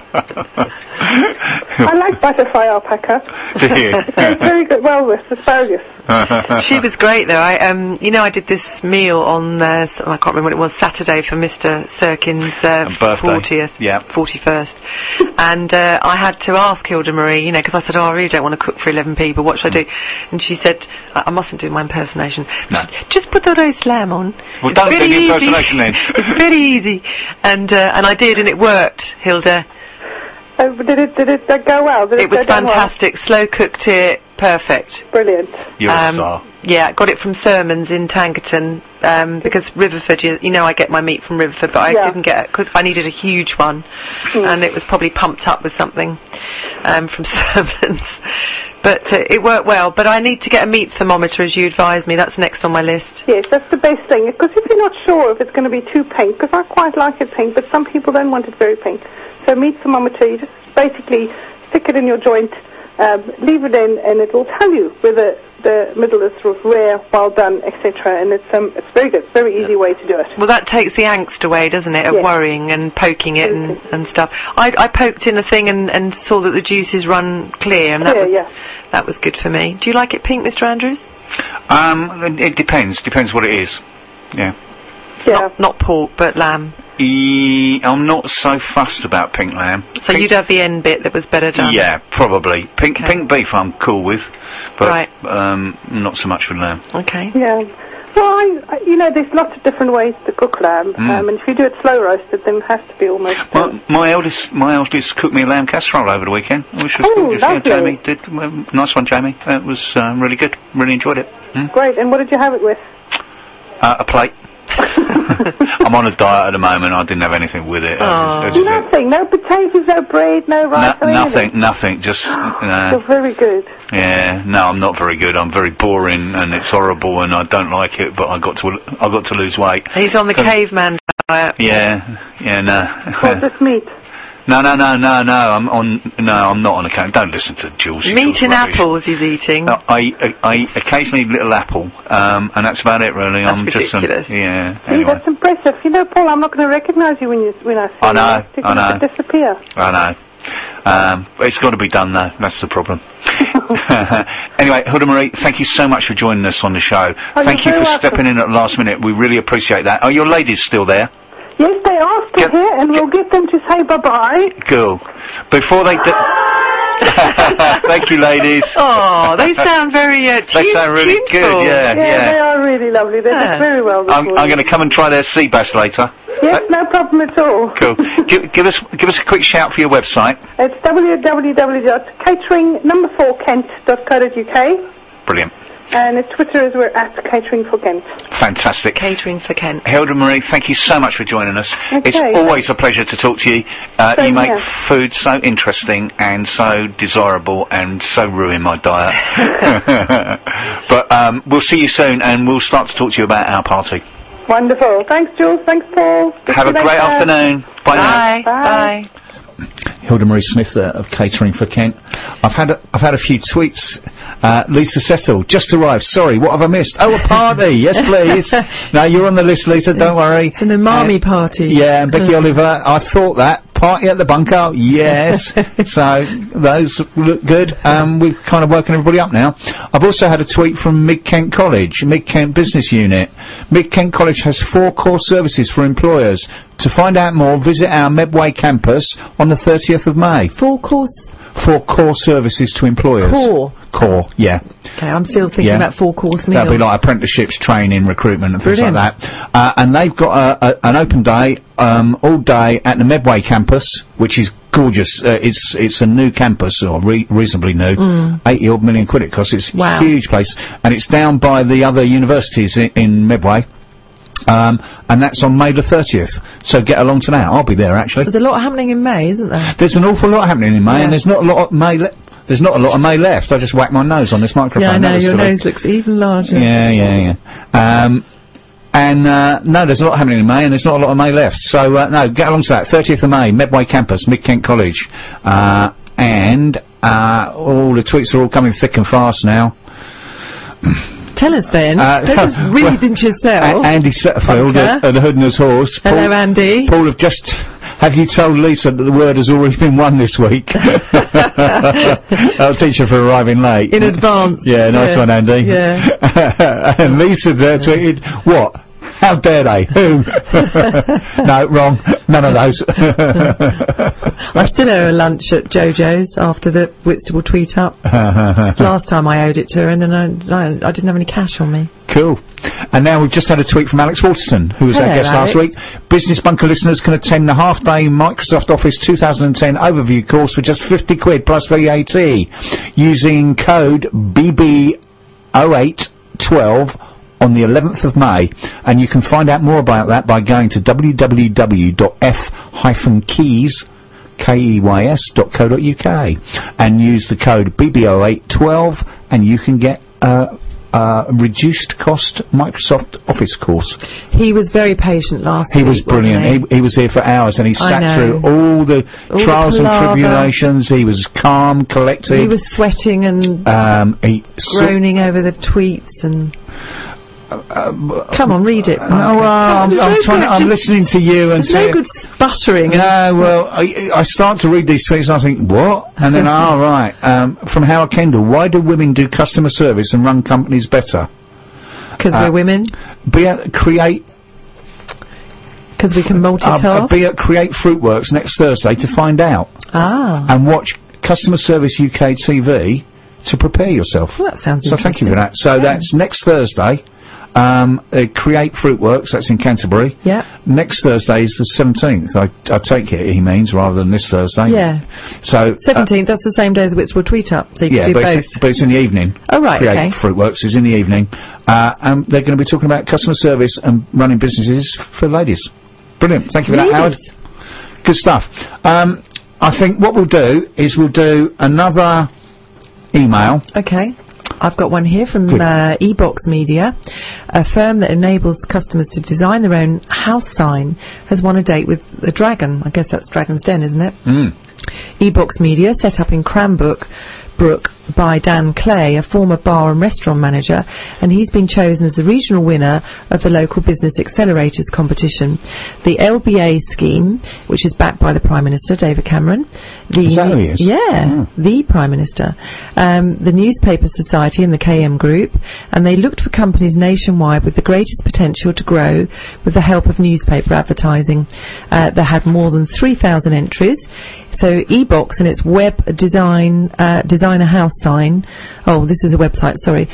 I like butterfly alpaca. Do you? It's very good. Well, with asparagus. She was great though. I did this meal on, I can't remember what it was, Saturday for Mr. Sirkin's 40th, 41st. And I had to ask Hilda Marie, because I said, I really don't want to cook for 11 people, what should I do? And she said, I mustn't do my impersonation. No. Just put the roast lamb on. Well, don't do the impersonation then. It's very easy. And I did, and it worked, Hilda. Did it go well? It was fantastic. Well? Slow cooked it, perfect. Brilliant. You're a star. Yeah, got it from Sermons in Tankerton, because Riverford, I get my meat from Riverford, but I didn't I needed a huge one, and it was probably pumped up with something, from Sermons. But it worked well, but I need to get a meat thermometer as you advised me. That's next on my list. Yes, that's the best thing, because if you're not sure if it's going to be too pink, because I quite like it pink, but some people don't want it very pink. So meat thermometer, you just basically stick it in your joint, leave it in, and it will tell you whether the middle is sort of rare, well done, etc. And it's very good, very easy way to do it. Well, that takes the angst away, doesn't it, of worrying and poking it and stuff. I poked in the thing and saw that the juices run clear, and that was good for me. Do you like it pink, Mr. Andrews? It depends what it is. Yeah. Not pork, but lamb. I'm not so fussed about pink lamb. So you'd have the end bit that was better done? Yeah, probably. Pink beef I'm cool with, but not so much with lamb. Okay. Yeah. Well, there's lots of different ways to cook lamb, and if you do it slow roasted, then it has to be almost... Well, my eldest cooked me a lamb casserole over the weekend, which was gorgeous. Lovely. Yeah, Jamie did. Nice one, Jamie. It was really good. Really enjoyed it. Great. And what did you have it with? A plate. I'm on a diet at the moment. I didn't have anything with it. Nothing. No potatoes, no bread, no rice. Nothing. Just. You're very good. Yeah. No, I'm not very good. I'm very boring, and it's horrible, and I don't like it. But I got to lose weight. He's on the caveman diet. Yeah. No. What's this meat? No. I'm not on account. Don't listen to Jules. Meat and apples he's eating. I occasionally eat a little apple, and that's about it really. That's ridiculous. Anyway. That's impressive. Paul, I'm not going to recognise you when I see you. I know. Disappear. I know. It's got to be done, though. That's the problem. Anyway, Hilda Marie, thank you so much for joining us on the show. Thank you for stepping in at the last minute. We really appreciate that. Are your ladies still there? Yes, they are still here, and we'll get them to say bye-bye. Cool. Before they thank you, ladies. Oh, they sound very they sound really tuneful. good, yeah. They are really lovely. They did very well. I'm going to come and try their sea bass later. Yes, no problem at all. Cool. Give us a quick shout for your website. It's www.catering4kent.co.uk. Brilliant. And at Twitter we're at Catering for Kent. Fantastic. Catering for Kent. Hilda Marie, thank you so much for joining us. Okay. It's always a pleasure to talk to you. You make food so interesting and so desirable and so ruin my diet. But we'll see you soon, and we'll start to talk to you about our party. Wonderful. Thanks, Jules. Thanks, Paul. Have a great afternoon. Bye now. Bye. Hilda Marie Smith of Catering for Kent. I've had a few tweets. Lisa Settle just arrived. Sorry, what have I missed? Oh, a party. Yes, please. No, you're on the list, Lisa. Don't worry. It's an umami party. Yeah, and Becky Oliver. I thought that party at the bunker. Yes. So those look good. We're kind of working everybody up now. I've also had a tweet from Mid Kent College, Mid Kent Business Unit. Mid Kent College has 4 core services for employers. To find out more, visit our Medway campus on the 30th of May. 4 core services to employers. Core, yeah. Okay, I'm still thinking about 4-course meals. That'll be like apprenticeships, training, recruitment and things like that. And they've got an open day, all day at the Medway campus, which is gorgeous. It's a new campus, or reasonably new. 80 odd million quid it costs. It's a huge place. And it's down by the other universities in Medway. And that's on May the 30th. So get along to that. I'll be there, actually. There's a lot happening in May, isn't there? There's an awful lot happening in May, and there's not a lot of May There's not a lot of May left. I just whacked my nose on this microphone. Yeah, I know, your nose looks even larger. Yeah. No, there's a lot happening in May, and there's not a lot of May left. So, no, get along to that. 30th of May, Medway campus, Mid Kent College. And all the tweets are all coming thick and fast now. Tell us then. Don't just read into yourself. Andy Setterfield at the Hood and His Horse. Hello, Andy. Paul, have you told Lisa that the word has already been won this week? I'll teach her for arriving late. In advance. Yeah, nice one, Andy. Yeah. And Lisa tweeted, what? How dare they? Who? No, wrong. None of those. I still owe her lunch at JoJo's after the Whitstable tweet up. Last time I owed it to her, and then I didn't have any cash on me. Cool. And now we've just had a tweet from Alex Waterston, who was our guest last week. Business Bunker listeners can attend the half-day Microsoft Office 2010 overview course for just 50 quid plus VAT using code BB0812 on the 11th of May, and you can find out more about that by going to www.f-keys.co.uk and use the code BB0812, and you can get reduced cost Microsoft Office course. He was very patient last week. He was brilliant. He was here for hours, and he sat through all the trials and tribulations. He was calm, collected. He was sweating and groaning over the tweets and... come on, read it. No, I'm listening to you and there's no good sputtering. No, well, I start to read these tweets and I think, what? And then, right. From Howard Kendall, why do women do customer service and run companies better? Because we're women. Create. Because we can multitask. Be at Create Fruitworks next Thursday to find out. And watch Customer Service UK TV to prepare yourself. Well, that sounds interesting. So thank you for that. So that's next Thursday. Create Fruitworks, that's in Canterbury. Yeah. Next Thursday is the 17th. I take it he means, rather than this Thursday. Yeah. So 17th, that's the same day as Whitstable Tweet Up, so you can do both. But it's in the evening. Oh, right, Create Fruitworks is in the evening. And they're going to be talking about customer service and running businesses for ladies. Brilliant. Thank you for that, Howard. Good stuff. I think what we'll do is we'll do another email. Okay. I've got one here from eBox Media. A firm that enables customers to design their own house sign has won a date with a dragon. I guess that's Dragon's Den, isn't it? eBox Media, set up in Cranbrook, by Dan Clay, a former bar and restaurant manager, and he's been chosen as the regional winner of the Local Business Accelerators competition. The LBA scheme, which is backed by the Prime Minister, David Cameron. Is that who he is? Yeah, the Prime Minister. The Newspaper Society and the KM Group, and they looked for companies nationwide with the greatest potential to grow with the help of newspaper advertising. They had more than 3,000 entries. So eBox and its web designer house sign. Oh, this is a website, sorry.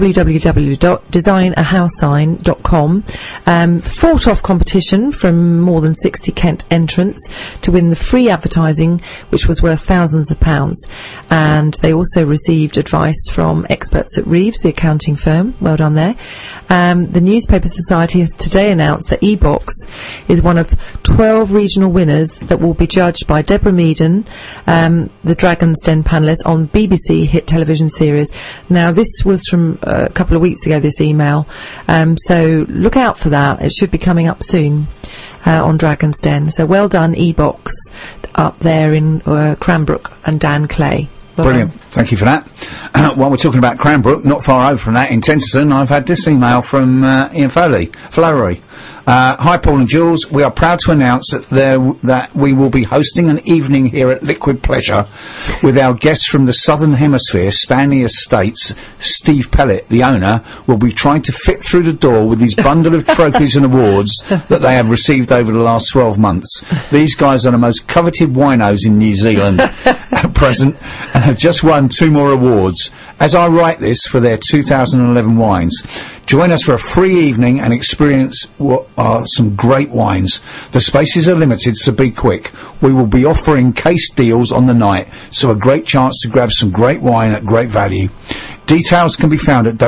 www.designaHousesign.com. Fought off competition from more than 60 Kent entrants to win the free advertising, which was worth thousands of pounds. And they also received advice from experts at Reeves, the accounting firm. Well done there. The Newspaper Society has today announced that eBox is one of 12 regional winners that will be judged by Deborah Meaden, the Dragon's Den panellist on BBC hit television series. Now, this was from a couple of weeks ago, this email, so look out for that. It should be coming up soon on Dragon's Den. So well done, eBox, up there in Cranbrook, and Dan Clay. Well Brilliant. done. Thank you for that. While we're talking about Cranbrook, not far over from that, in Tenterton, I've had this email from Ian Flowery. Hi, Paul and Jules. We are proud to announce that we will be hosting an evening here at Liquid Pleasure with our guests from the Southern Hemisphere, Stanley Estates. Steve Pellett, the owner, will be trying to fit through the door with his bundle of trophies and awards that they have received over the last 12 months. These guys are the most coveted winos in New Zealand at present and have just won 2 more awards. As I write this for their 2011 wines, join us for a free evening and experience what are some great wines. The spaces are limited, so be quick. We will be offering case deals on the night, so a great chance to grab some great wine at great value. Details can be found at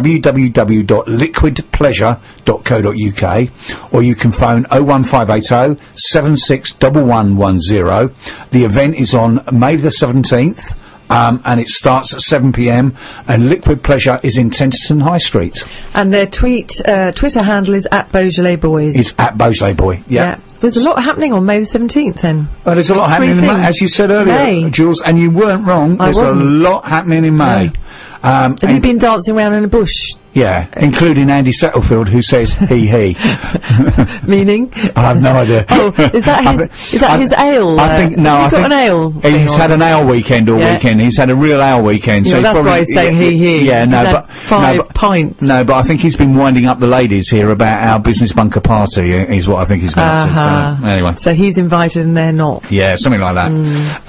www.liquidpleasure.co.uk, or you can phone 01580 761110. The event is on May the 17th. And it starts at 7 p.m. and Liquid Pleasure is in Tenterton High Street. And their Twitter handle is @Beaujolais It's @Beaujolais, yeah. There's a lot happening on May the 17th then. Well, there's a lot happening in May, as you said earlier, Jules, and you weren't wrong. There's a lot happening in May. Have you been dancing around in a bush? Yeah, including Andy Settlefield, who says he. Meaning? I have no idea. Oh, is that his ale? I think no. Have you got an ale? He's had an ale weekend all weekend. He's had a real ale weekend. So that's why he's saying he. Yeah, no, but 5 pints. No, but I think he's been winding up the ladies here about our business bunker party. Is what I think he's going to say. So, anyway, so he's invited and they're not. Yeah, something like that.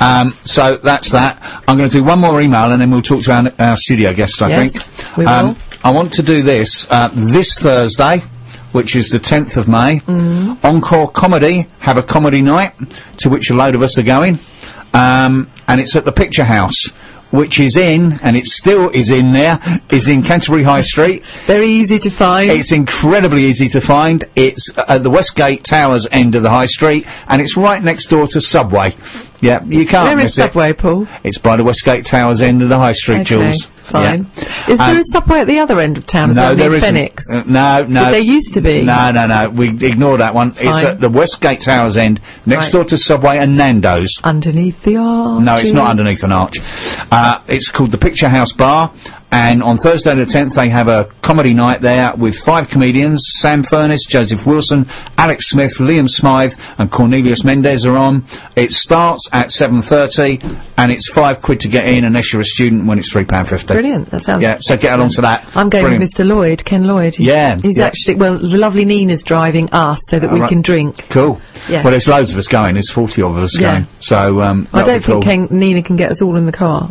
So that's that. I'm going to do one more email and then we'll talk to our studio guests. I think we will. I want to do this this Thursday, which is the 10th of May. Encore Comedy have a comedy night, to which a load of us are going. And it's at the Picture House, which is in, and it still is in there, is in Canterbury High Street. Very easy to find. It's incredibly easy to find. It's at the Westgate Towers end of the High Street, and it's right next door to Subway. Yeah, you can't miss it. Where is Subway, Paul? It's by the Westgate Towers end of the High Street, Jules. Fine. Yeah. Is there a Subway at the other end of town? No, there isn't. Phoenix? No. But there used to be. No. We ignore that one. Fine. It's at the Westgate Towers end, next door to Subway and Nando's. Underneath the arch. No, it's not underneath an arch. It's called the Picture House Bar. And on Thursday the 10th, they have a comedy night there with 5 comedians. Sam Furness, Joseph Wilson, Alex Smith, Liam Smythe, and Cornelius Mendez are on. It starts at 7:30, and it's £5 to get in, unless you're a student, when it's £3.50. Brilliant. That sounds. Yeah. So get along to that. I'm going with Mr. Lloyd, Ken Lloyd. He's actually the lovely Nina's driving us so that we can drink. Cool. Yeah. Well, there's loads of us going. There's 40 of us going. So I don't think Nina can get us all in the car.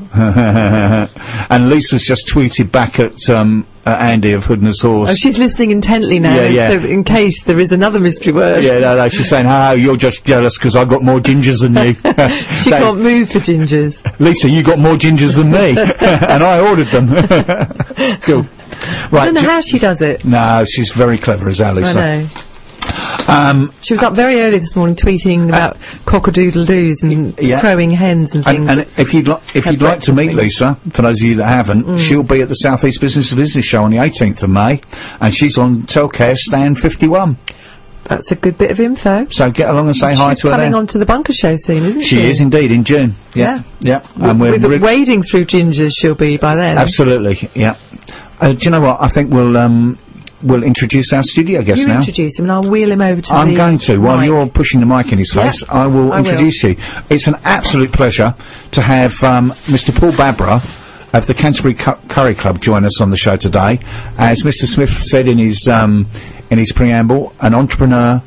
And Lisa's just tweeted back at Andy of Hoodner's Horse. Oh, she's listening intently now, so in case there is another mystery word. Yeah, no, she's saying, you're just jealous because I got more gingers than you. She can't move for gingers. Lisa, you got more gingers than me, and I ordered them. Cool. Right. I don't know how she does it. No, she's very clever as Lisa. I know. She was up very early this morning tweeting about cock-a-doodle-doos and crowing hens and things. And if you'd like to meet Lisa, for those of you that haven't, she'll be at the South East Business to Business show on the 18th of May, and she's on Telcare stand 51. That's a good bit of info. So get along and say hi to her. She's coming on to the Bunker Show soon, isn't she? She is indeed, in June. Yeah. And we're wading through gingers she'll be by then. Absolutely, yeah. Do you know what? I think we'll introduce our studio guest now. You introduce him and I'll wheel him over to I'm going to. While mic. you're pushing the mic in his face, I will introduce you. It's an absolute pleasure to have Mr. Paul Babra of the Canterbury Curry Club join us on the show today. As Mr. Smith said in his preamble, an entrepreneur,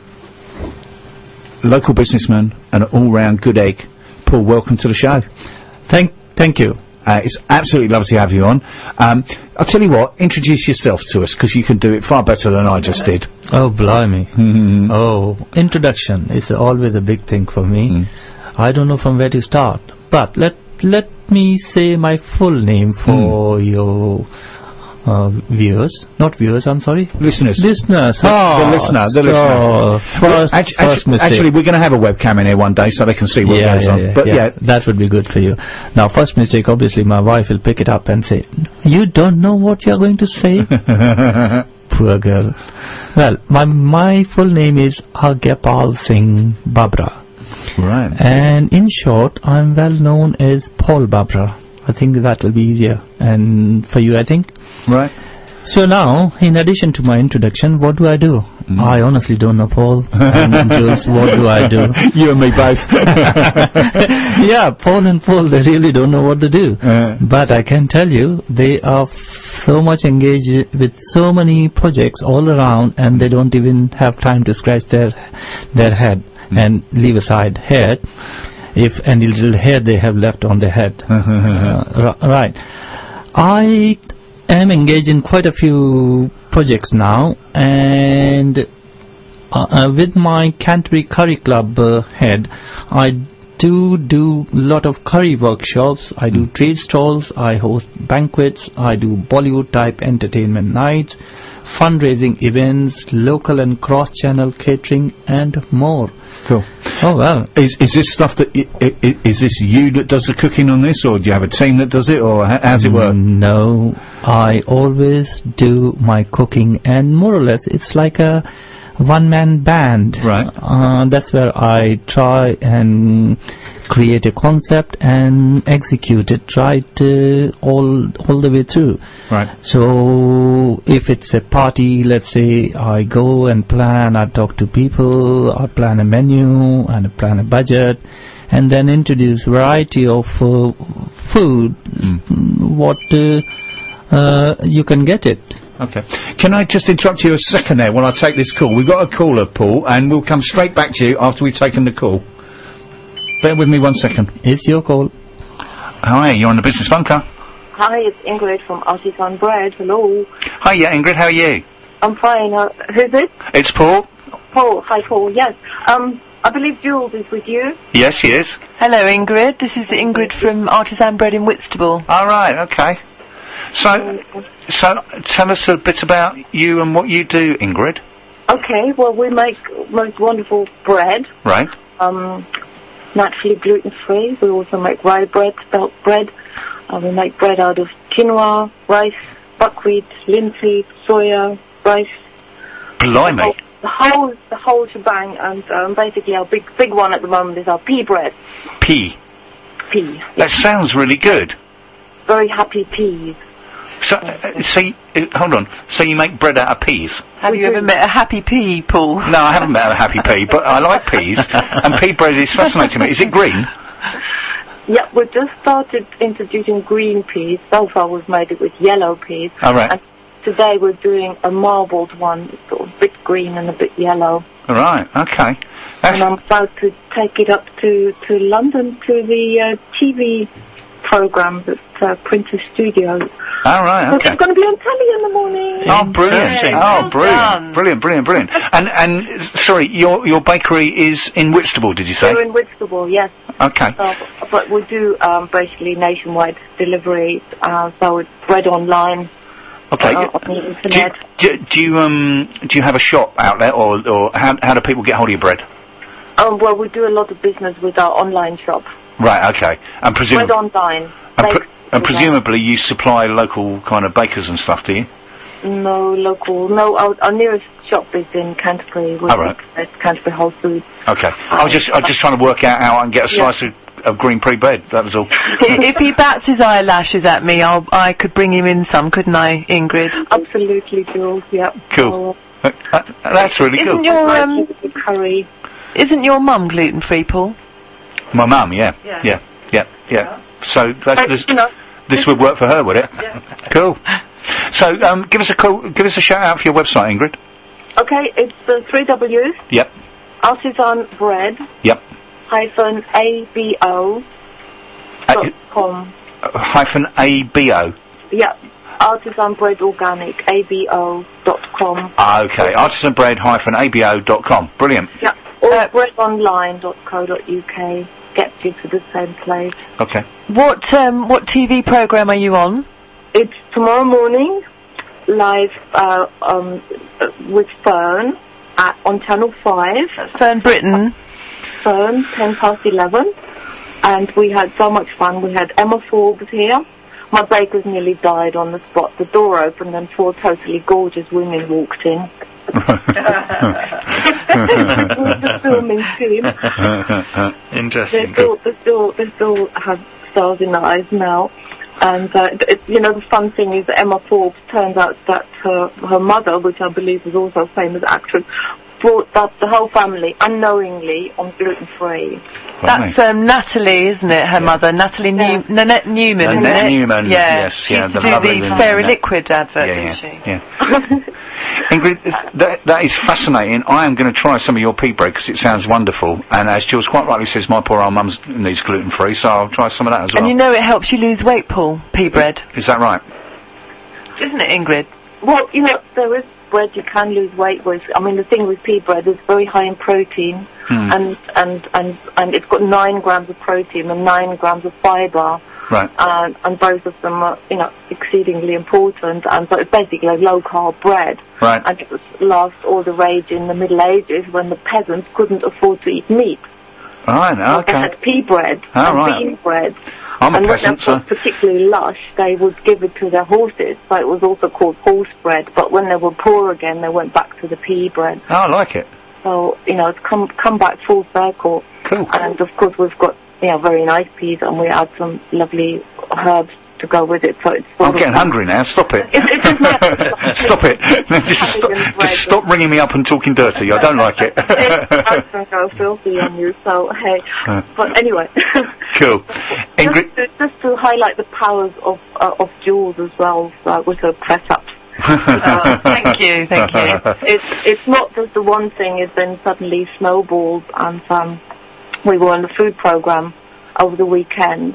local businessman, and an all-round good egg. Paul, welcome to the show. Thank you. It's absolutely lovely to have you on. I'll tell you what, introduce yourself to us, because you can do it far better than I just did. Oh, blimey. Oh, introduction is always a big thing for me. I don't know from where to start, but let me say my full name for your viewers. Not viewers, I'm sorry. Listeners. The listener. First mistake. Actually, we're going to have a webcam in here one day so they can see what goes on. But that would be good for you. Now, first mistake, obviously, my wife will pick it up and say, "You don't know what you're going to say?" Poor girl. Well, my full name is Agyapal Singh Babra. Right. And in short, I'm well known as Paul Babra. I think that will be easier. And for you, I think. Right. So now, in addition to my introduction, what do I do? I honestly don't know, Paul. And Jules, what do I do? You and me both. Yeah, Paul and Paul, they really don't know what to do. But I can tell you, they are so much engaged with so many projects all around, and they don't even have time to scratch their head and leave aside hair, if any little hair they have left on their head. Right. I am engaged in quite a few projects now, and with my Canterbury Curry Club head, I do a lot of curry workshops, I do trade stalls, I host banquets, I do Bollywood type entertainment nights, fundraising events, local and cross-channel catering, and more. Cool. Oh, well. Is this stuff that, is this you that does the cooking on this, or do you have a team that does it, or how's it work? No, I always do my cooking, and more or less it's like a one-man band. Right. That's where I try and create a concept and execute it right all the way through. Right. So if it's a party, let's say, I go and plan, I talk to people, I plan a menu and I plan a budget, and then introduce variety of food, what you can get it. Okay. Can I just interrupt you a second there while I take this call? We've got a caller, Paul, and we'll come straight back to you after we've taken the call. Bear with me 1 second. It's your call. Hi, you're on the Business Bunker. Hi, it's Ingrid from Artisan Bread. Hello. Hi, Ingrid, how are you? I'm fine. Who's it? It's Paul. Paul. Hi, Paul. Yes. I believe Jules is with you. Yes, she is. Hello, Ingrid. This is Ingrid from Artisan Bread in Whitstable. All right, okay. So tell us a bit about you and what you do, Ingrid. Okay, well, we make most wonderful bread. Right. Naturally gluten-free. We also make rye bread, spelt bread. We make bread out of quinoa, rice, buckwheat, linseed, soya, rice. Blimey. The whole shebang, and basically our big one at the moment is our pea bread. Pea? Pea. That sounds really good. Very happy peas. So hold on. So you make bread out of peas? Have you ever met a happy pea, Paul? No, I haven't met a happy pea, but I like peas, and pea bread is fascinating me. Is it green? Yeah, we've just started introducing green peas. So far we've made it with yellow peas. All right. And today we're doing a marbled one, sort of a bit green and a bit yellow. All right, okay. And I'm about to take it up to London to the TV programs at Printer Studios. All right, okay. So it's going to be on telly in the morning. Oh, brilliant! Well Brilliant! And sorry, your bakery is in Whitstable, did you say? We're in Whitstable, yes. Okay. But we do basically nationwide delivery, so it's bread online. Okay. On the internet. Do you have a shop outlet, or how do people get hold of your bread? Well, we do a lot of business with our online shop. Right. Okay. And presumably. Bread online. And presumably you supply local kind of bakers and stuff, do you? No, local. No, our nearest shop is in Canterbury. All right. At Canterbury Whole Foods. Okay. I was just trying to work out how I can get a slice of green pre-bread. That was all. If he bats his eyelashes at me, I could bring him in some, couldn't I, Ingrid? Absolutely, Jules. Yeah. Cool. That's really good. Isn't your curry? Isn't your mum gluten-free, Paul? My mum, yeah. So this would work for her, would it? Yeah. Cool. So give us a shout out for your website, Ingrid. Okay, it's 3 W's. Yep. Artisan bread. Yep. -abo.com. -abo. Yeah. Artisan bread organic abo.com. Okay. Artisan bread -abo.com. Brilliant. Yeah. Or breadonline.co.uk gets you to the same place. Okay. What TV program are you on? It's tomorrow morning, live with Fern on Channel 5. That's Fern Britton. Fern, 11:10, and we had so much fun. We had Emma Forbes here. My bakers nearly died on the spot. The door opened and 4 totally gorgeous women walked in. The filming team. Interesting. They still have stars in their eyes now. And the fun thing is that Emma Forbes turns out that her mother, which I believe is also a famous actress, brought up the whole family unknowingly on gluten-free. That's Natalie, isn't it? Her mother, Natalie Nanette Newman, isn't it? Nanette Newman. Yeah. Yes. She used to do the Fairy Liquid advert, didn't she? Yeah. Ingrid, that is fascinating. I am going to try some of your pea bread because it sounds wonderful. And as Jules quite rightly says, my poor old mum's needs gluten-free, so I'll try some of that as well. And you know it helps you lose weight, Paul, pea bread. Is that right? Isn't it, Ingrid? Well, there is bread you can lose weight with. I mean, the thing with pea bread is very high in protein, and it's got 9 grams of protein and 9 grams of fibre. Right. And both of them are, exceedingly important. And so it's basically a low-carb bread. Right. And it was last all the rage in the Middle Ages when the peasants couldn't afford to eat meat. Right. Okay. They had pea bread and bean bread. I'm a peasant, when it was particularly lush, they would give it to their horses, so it was also called horse bread. But when they were poor again, they went back to the pea bread. Oh, I like it. So, it's come back full circle. Cool. And, of course, we've got, very nice peas, and we add some lovely herbs to go with it. So it's I'm getting hungry now. Stop it. Stop it. Just stop ringing me up and talking dirty. I don't like it. I think I'll filthy on you, so hey. But anyway. Cool. Ingrid. Just to highlight the powers of Jules as well, with her press-ups. Thank you. It's not just the one thing, it then suddenly snowballed, and we were on the food program over the weekend.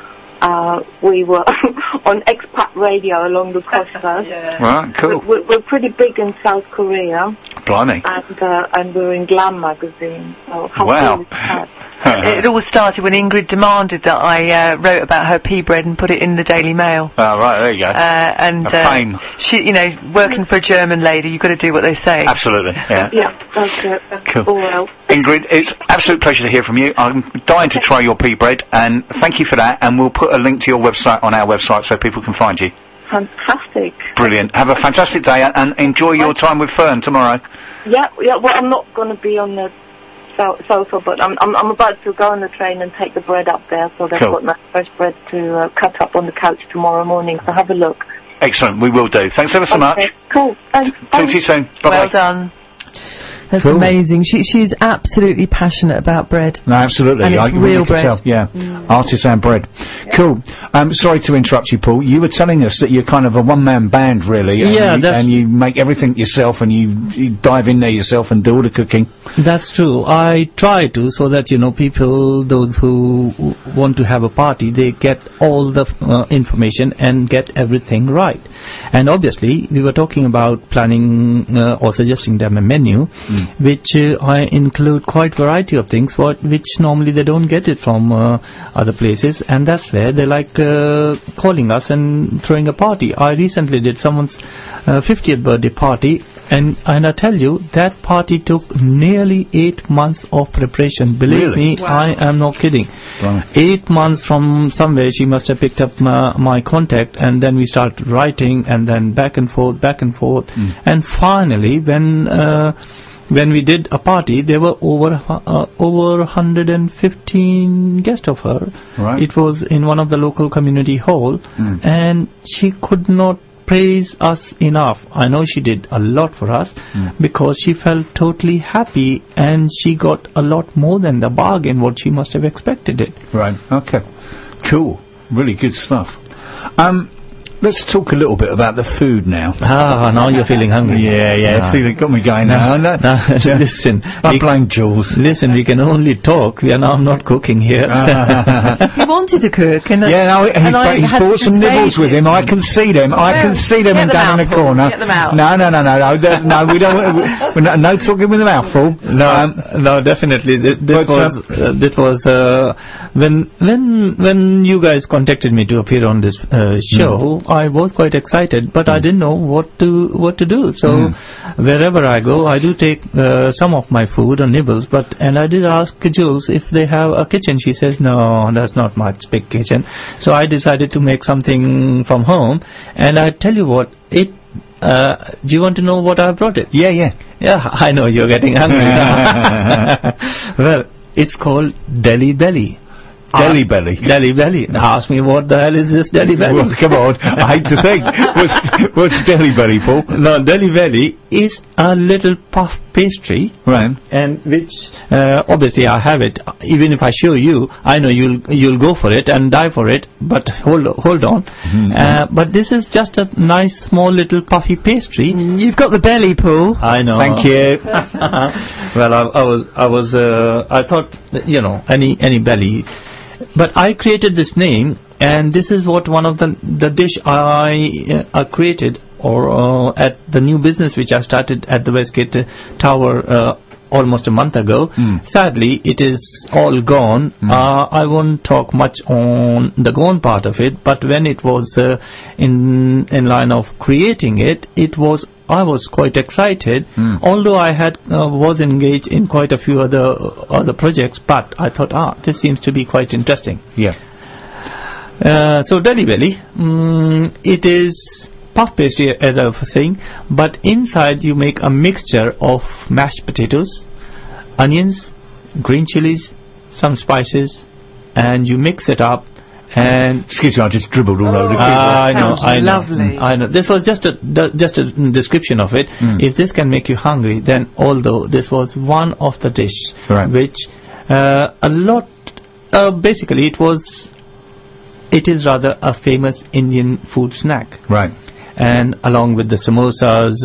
We were on expat radio along the coast. Right, cool. We're pretty big in South Korea. Blimey. And we're in Glam magazine. So wow. It all started when Ingrid demanded that I wrote about her pea bread and put it in the Daily Mail. Oh, right, there you go. Fame. She, working for a German lady, you've got to do what they say. Absolutely, yeah. Yeah, that's it. Cool. Oh, well. Ingrid, it's absolute pleasure to hear from you. I'm dying to try your pea bread, and thank you for that, and we'll put a link to your website on our website so people can find you. Fantastic. Brilliant. Have a fantastic day, and enjoy your time with Fern tomorrow. Yeah, well, I'm not going to be on the sofa, but I'm about to go on the train and take the bread up there, so they've got nice fresh bread to cut up on the couch tomorrow morning, so have a look. Excellent, we will do. Thanks ever so much. Cool, thanks. Talk to you soon. Bye-bye. Well done. That's amazing. She's absolutely passionate about bread. No, absolutely. And it's real bread. Tell. Yeah. Artisan bread. Yeah. Cool. Sorry to interrupt you, Paul. You were telling us that you're kind of a one-man band, really. And you make everything yourself, and you dive in there yourself and do all the cooking. That's true. I try to, so that, people, those who want to have a party, they get all the information and get everything right. And obviously, we were talking about planning or suggesting them a menu. which I include quite variety of things, which normally they don't get it from other places, and that's where they like calling us and throwing a party. I recently did someone's 50th birthday party, and I tell you, that party took nearly 8 months of preparation. Believe me, I am not kidding. 8 months from somewhere she must have picked up my contact, and then we started writing, and then back and forth, and finally when we did a party, there were over 115 guests of her. Right. It was in one of the local community hall, and she could not praise us enough. I know she did a lot for us, because she felt totally happy, and she got a lot more than the bargain what she must have expected it. Right. Okay. Cool. Really good stuff. Let's talk a little bit about the food now. Now you're feeling hungry. Yeah. See, it got me going now. Listen, I blame Jules. Listen, we can only talk. I'm not cooking here. He wanted to cook, and he's brought some nibbles with him. I can see them. I can see them down in the corner. Get them out. No, we don't. No talking with a mouthful. No, definitely. This was when you guys contacted me to appear on this show. I was quite excited, but I didn't know what to do. So wherever I go, I do take some of my food or nibbles. And I did ask Jules if they have a kitchen. She says no, that's not much big kitchen. So I decided to make something from home. And I tell you what, do you want to know what I brought it? Yeah. I know you're getting hungry. Well, it's called Delhi Belly. Delhi Belly. Delhi Belly. Ask me what the hell is this Delhi Belly? Well, come on. I hate to think. What's Delhi Belly, Paul? No, Delhi Belly is a little puff pastry. Right. And which, obviously I have it. Even if I show you, I know you'll go for it and die for it. But hold on. But this is just a nice small little puffy pastry. You've got the belly, Paul. I know. Thank you. Well, I thought, any belly. But I created this name, and this is what one of the dish I created, or at the new business which I started at the Westgate Tower almost a month ago. Sadly, it is all gone. I won't talk much on the gone part of it, but when it was in line of creating it, I was quite excited, although I was engaged in quite a few other projects, but I thought, this seems to be quite interesting. Yeah. So Delhi Belly, it is puff pastry, as I was saying, but inside you make a mixture of mashed potatoes, onions, green chilies, some spices, and you mix it up. And excuse me, I just dribbled all over the keyboard. I know. Lovely. I know. This was just a description of it. If this can make you hungry, then although this was one of the dish, which basically it is rather a famous Indian food snack. Right. And along with the samosas,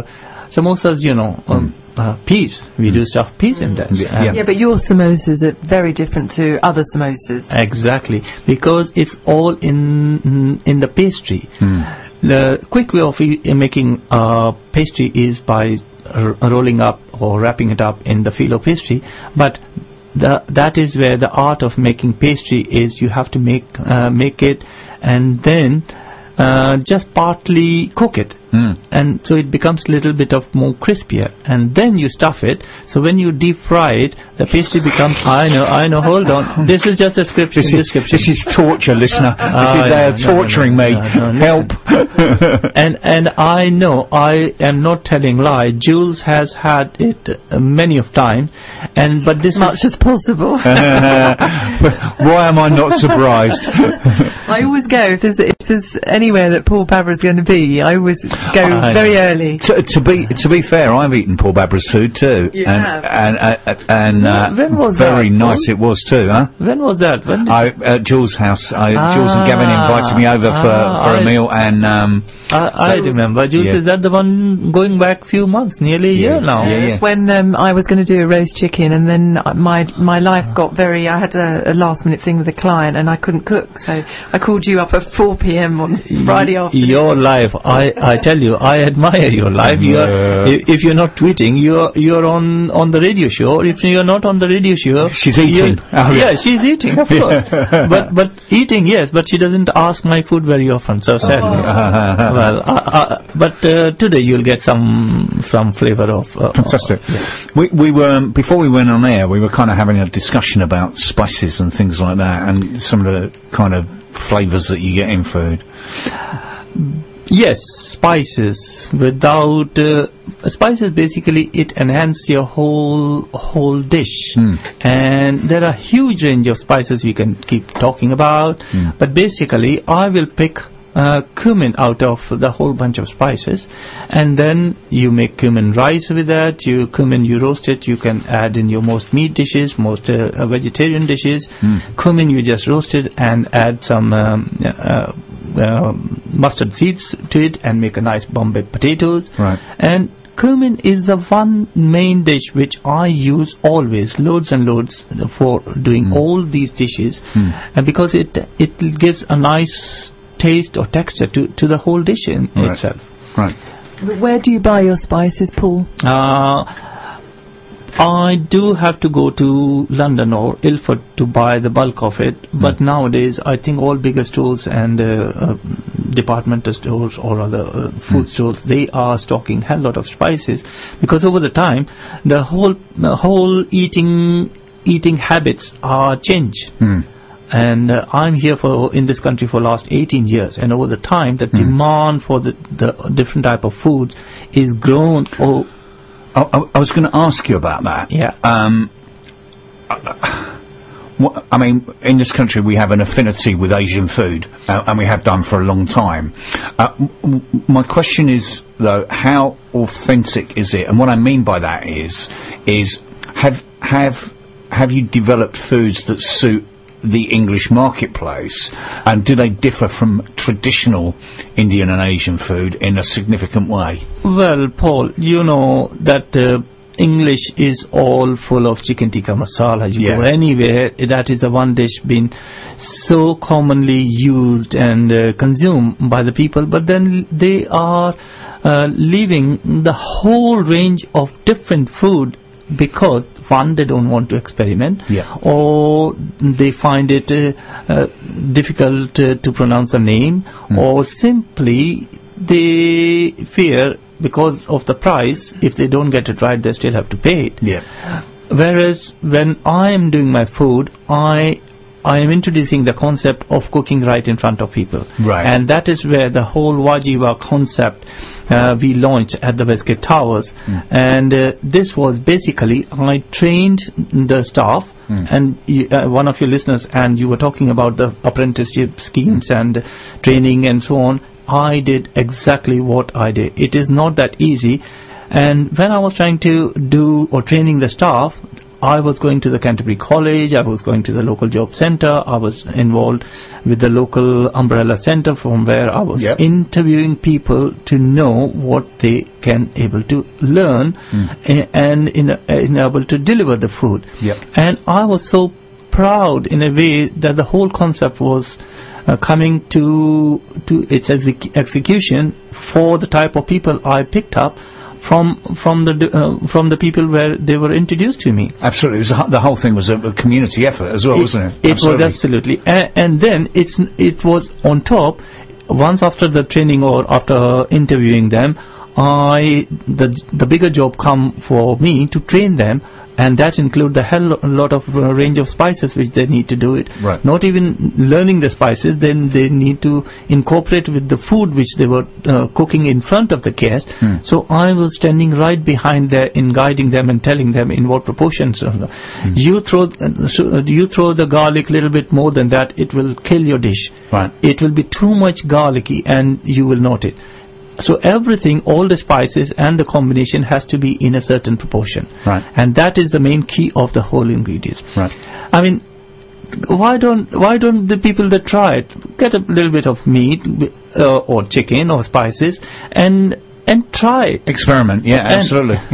peas. We do stuff peas in that. Yeah, but your samosas are very different to other samosas. Exactly, because it's all in the pastry. The quick way of making pastry is by rolling up or wrapping it up in the phyllo pastry, but that is where the art of making pastry is. You have to make it and then just partly cook it. And so it becomes a little bit of more crispier, and then you stuff it. So when you deep fry it, the pastry becomes. I know. Hold on. This is just a description. This is torture, listener. They are torturing me. Help. And I know I am not telling lie. Jules has had it many of times, but this much as possible. Why am I not surprised? I always go if there's anywhere that Paul Babber is going to be. I always go very early. To be fair, I've eaten Paul Babber's food too. You have. And when was very that, nice it was too, huh? When was that? At Jules' house. Jules and Gavin invited me over for a meal, and I remember. Jules, is that the one going back few months, nearly a year now? Yes, when I was going to do a roast chicken, and then my life got very. I had a last minute thing with a client, and I couldn't cook, so I called you up at 4 p.m. on Friday afternoon. Your life, I tell tell you, I admire your life. If you're not tweeting, you're on the radio show. Or if you're not on the radio show, she's eating. She's eating, of course. But eating, yes, but she doesn't ask my food very often, so sadly. But today you'll get some flavour of... Fantastic. We were, before we went on air, we were kind of having a discussion about spices and things like that, and some of the kind of flavours that you get in food. Yes, spices. Without spices, basically, it enhances your whole dish. And there are huge range of spices we can keep talking about. But basically, I will pick cumin out of the whole bunch of spices, and then you make cumin rice with that. Cumin you roast it. You can add in your most meat dishes, most vegetarian dishes. Cumin you just roast it and add some mustard seeds to it and make a nice Bombay potatoes. Right. And cumin is the one main dish which I use always, loads and loads, for doing all these dishes, and because it gives a nice taste or texture to the whole dish in itself. Right. But where do you buy your spices, Paul? I do have to go to London or Ilford to buy the bulk of it, but nowadays I think all bigger stores and departmental stores or other food stores, they are stocking hell lot of spices, because over the time the whole eating habits are changed. And I'm here in this country for last 18 years, and over the time the demand for the different type of foods is grown. I was going to ask you about that. Yeah. I mean, in this country we have an affinity with Asian food, and we have done for a long time. My question is, though, how authentic is it? And what I mean by that is have you developed foods that suit the English marketplace, and do they differ from traditional Indian and Asian food in a significant way? Well, Paul, you know that English is all full of chicken tikka masala. You go anywhere, that is the one dish being so commonly used and consumed by the people, but then they are leaving the whole range of different food, because one, they don't want to experiment, or they find it difficult to pronounce a name, or simply they fear because of the price, if they don't get it right, they still have to pay it. Whereas when I am doing my food, I am introducing the concept of cooking right in front of people. Right. And that is where the whole Wajiva concept we launched at the Westgate Towers. And this was basically, I trained the staff, and one of your listeners, and you were talking about the apprenticeship schemes and training and so on. I did exactly what I did. It is not that easy. And when I was trying to do or training the staff, I was going to the Canterbury College, I was going to the local job centre, I was involved with the local umbrella centre, from where I was interviewing people to know what they can able to learn and able to deliver the food. And I was so proud in a way that the whole concept was coming to its execution for the type of people I picked up from the people where they were introduced to me. Absolutely, it was the whole thing was a community effort as well, wasn't it? It was absolutely, and then it was on top. Once after the training or after interviewing them, the bigger job come for me to train them, and that include the hell lot of range of spices which they need to do it. Right. Not even learning the spices, then they need to incorporate with the food which they were cooking in front of the guest. So I was standing right behind there in guiding them and telling them in what proportions. You throw the garlic a little bit more than that, it will kill your dish. Right. It will be too much garlicky and you will note it. So everything, all the spices and the combination has to be in a certain proportion. Right. And that is the main key of the whole ingredients. Right. I mean, why don't the people that try it get a little bit of meat or chicken or spices and try. Experiment, absolutely,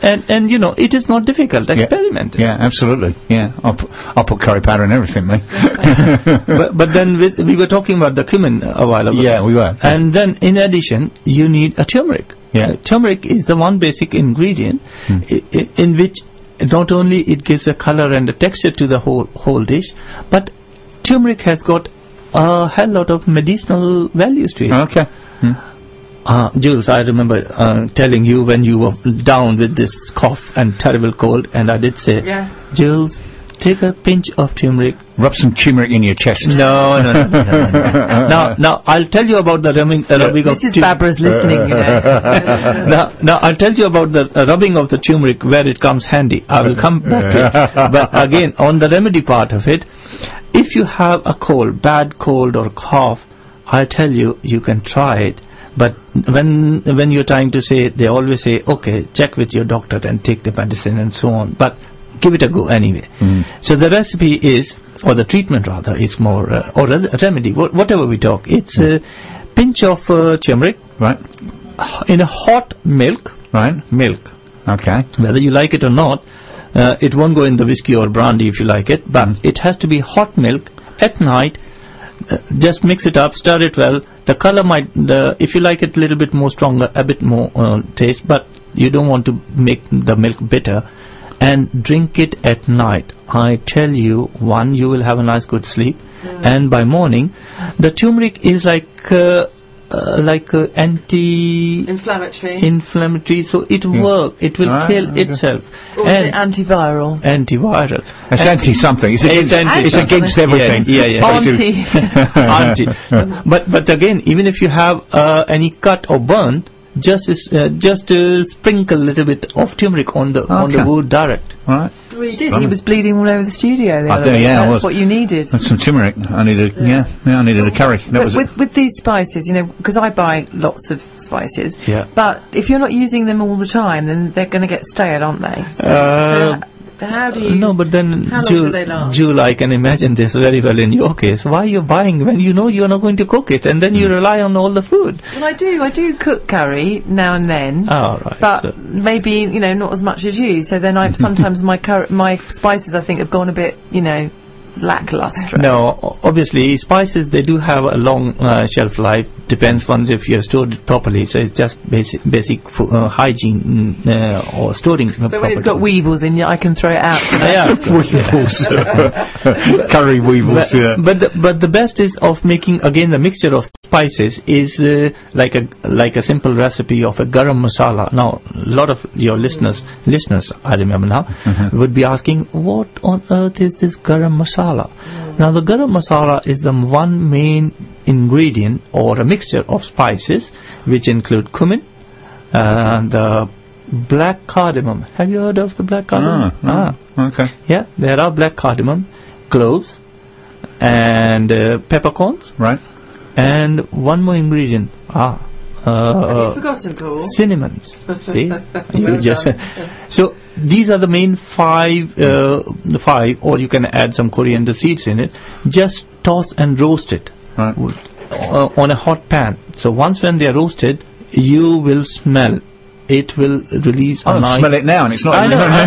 and you know, it is not difficult. Experiment. Yeah, absolutely. Yeah, I'll put curry powder in everything, mate. but then we were talking about the cumin a while ago. Yeah, we were. And then in addition, you need a turmeric. Yeah. Turmeric is the one basic ingredient in which not only it gives a color and a texture to the whole dish, but turmeric has got a hell lot of medicinal values to it. Okay. Jules, I remember telling you when you were down with this cough and terrible cold, and I did say, Jules, take a pinch of turmeric. Rub some turmeric in your chest. No. Now, I'll tell you about the rubbing of Mrs. Babra's listening, you know. Now, I'll tell you about the rubbing of the turmeric, where it comes handy. I will come back to it. But again, on the remedy part of it, if you have a cold, bad cold or cough, I tell you, you can try it. But when you're trying to say, they always say, okay, check with your doctor and take the medicine and so on. But give it a go anyway. So the recipe is, or the treatment rather, is more, or a remedy, whatever we talk. It's a pinch of turmeric. Right. In a hot milk. Right. Milk. Okay. Whether you like it or not, it won't go in the whiskey or brandy if you like it, but it has to be hot milk at night. Just mix it up, stir it well. The color might, if you like it a little bit more stronger, a bit more taste, but you don't want to make the milk bitter. And drink it at night. I tell you, you will have a nice good sleep, and by morning, the turmeric is like anti-inflammatory, so it works. It will kill itself. Or and antiviral. It's anti-something. It's against everything. Anti. But again, even if you have any cut or burn, just sprinkle a little bit of turmeric on the wound direct. Right. Well, he did. He was bleeding all over the studio the other day. That's what you needed. That's some turmeric. I needed a curry. That was with these spices, you know, because I buy lots of spices. Yeah. But if you're not using them all the time, then they're going to get stale, aren't they? So how do you? No, but then, how long do they last? Jewel, I can imagine this very well in your case. Why you're buying when you know you're not going to cook it, and then you rely on all the food? Well, I do cook curry now and then. Oh, right. But maybe, you know, not as much as you. So then sometimes my spices, I think, have gone a bit, you know, lackluster. No, obviously spices, they do have a long shelf life. Depends on if you have stored it properly. So it's just basic hygiene or storing. So when it's got weevils in it, I can throw it out. Weevils. Curry weevils. But the best is of making again the mixture of spices is like a simple recipe of a garam masala. Now a lot of your listeners I remember now would be asking, what on earth is this garam masala? Now the garam masala is the one main ingredient or a mixture of spices which include cumin, the black cardamom. Have you heard of the black cardamom? Okay. Yeah, there are black cardamom, cloves, and peppercorns. Right. And one more ingredient. Have you forgotten, Paul? Cinnamons. See? You just so these are the main five, or you can add some coriander seeds in it. Just toss and roast it on a hot pan. So once when they are roasted, you will smell. It will release a nice... smell it now, and it's not... I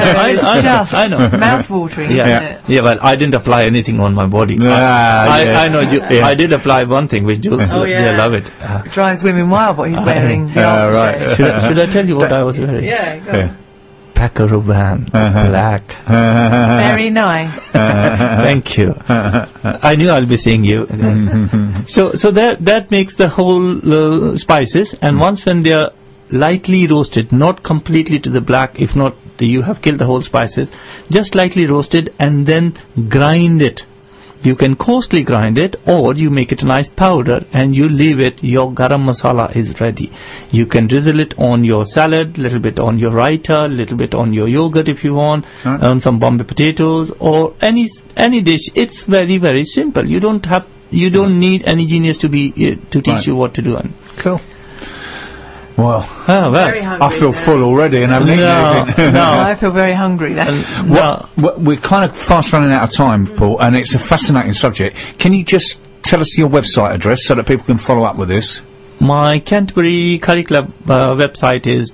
know. Mouth-watering, isn't it? Yeah, well, I didn't apply anything on my body. I know. I did apply one thing, which Jules, they love it. Drives women wild, what he's wearing. Right. Should I tell you what I was wearing? Yeah, go on. Paco Rabanne, black. Very nice. Thank you. I knew I'll be seeing you. So that makes the whole spices, and once when they are lightly roasted, not completely to the black, if not you have killed the whole spices, just lightly roasted, and then grind it. You can coarsely grind it, or you make it a nice powder and you leave it. Your garam masala is ready. You can drizzle it on your salad, little bit on your raita, little bit on your yogurt if you want, on some Bombay potatoes, or any dish. It's very, very simple. You don't need any genius to teach you what to do. Cool. Well, very hungry, I feel full already, and haven't eaten anything. No, I feel very hungry. We're kind of fast running out of time, Paul, and it's a fascinating subject. Can you just tell us your website address so that people can follow up with this? my Canterbury Curry Club website is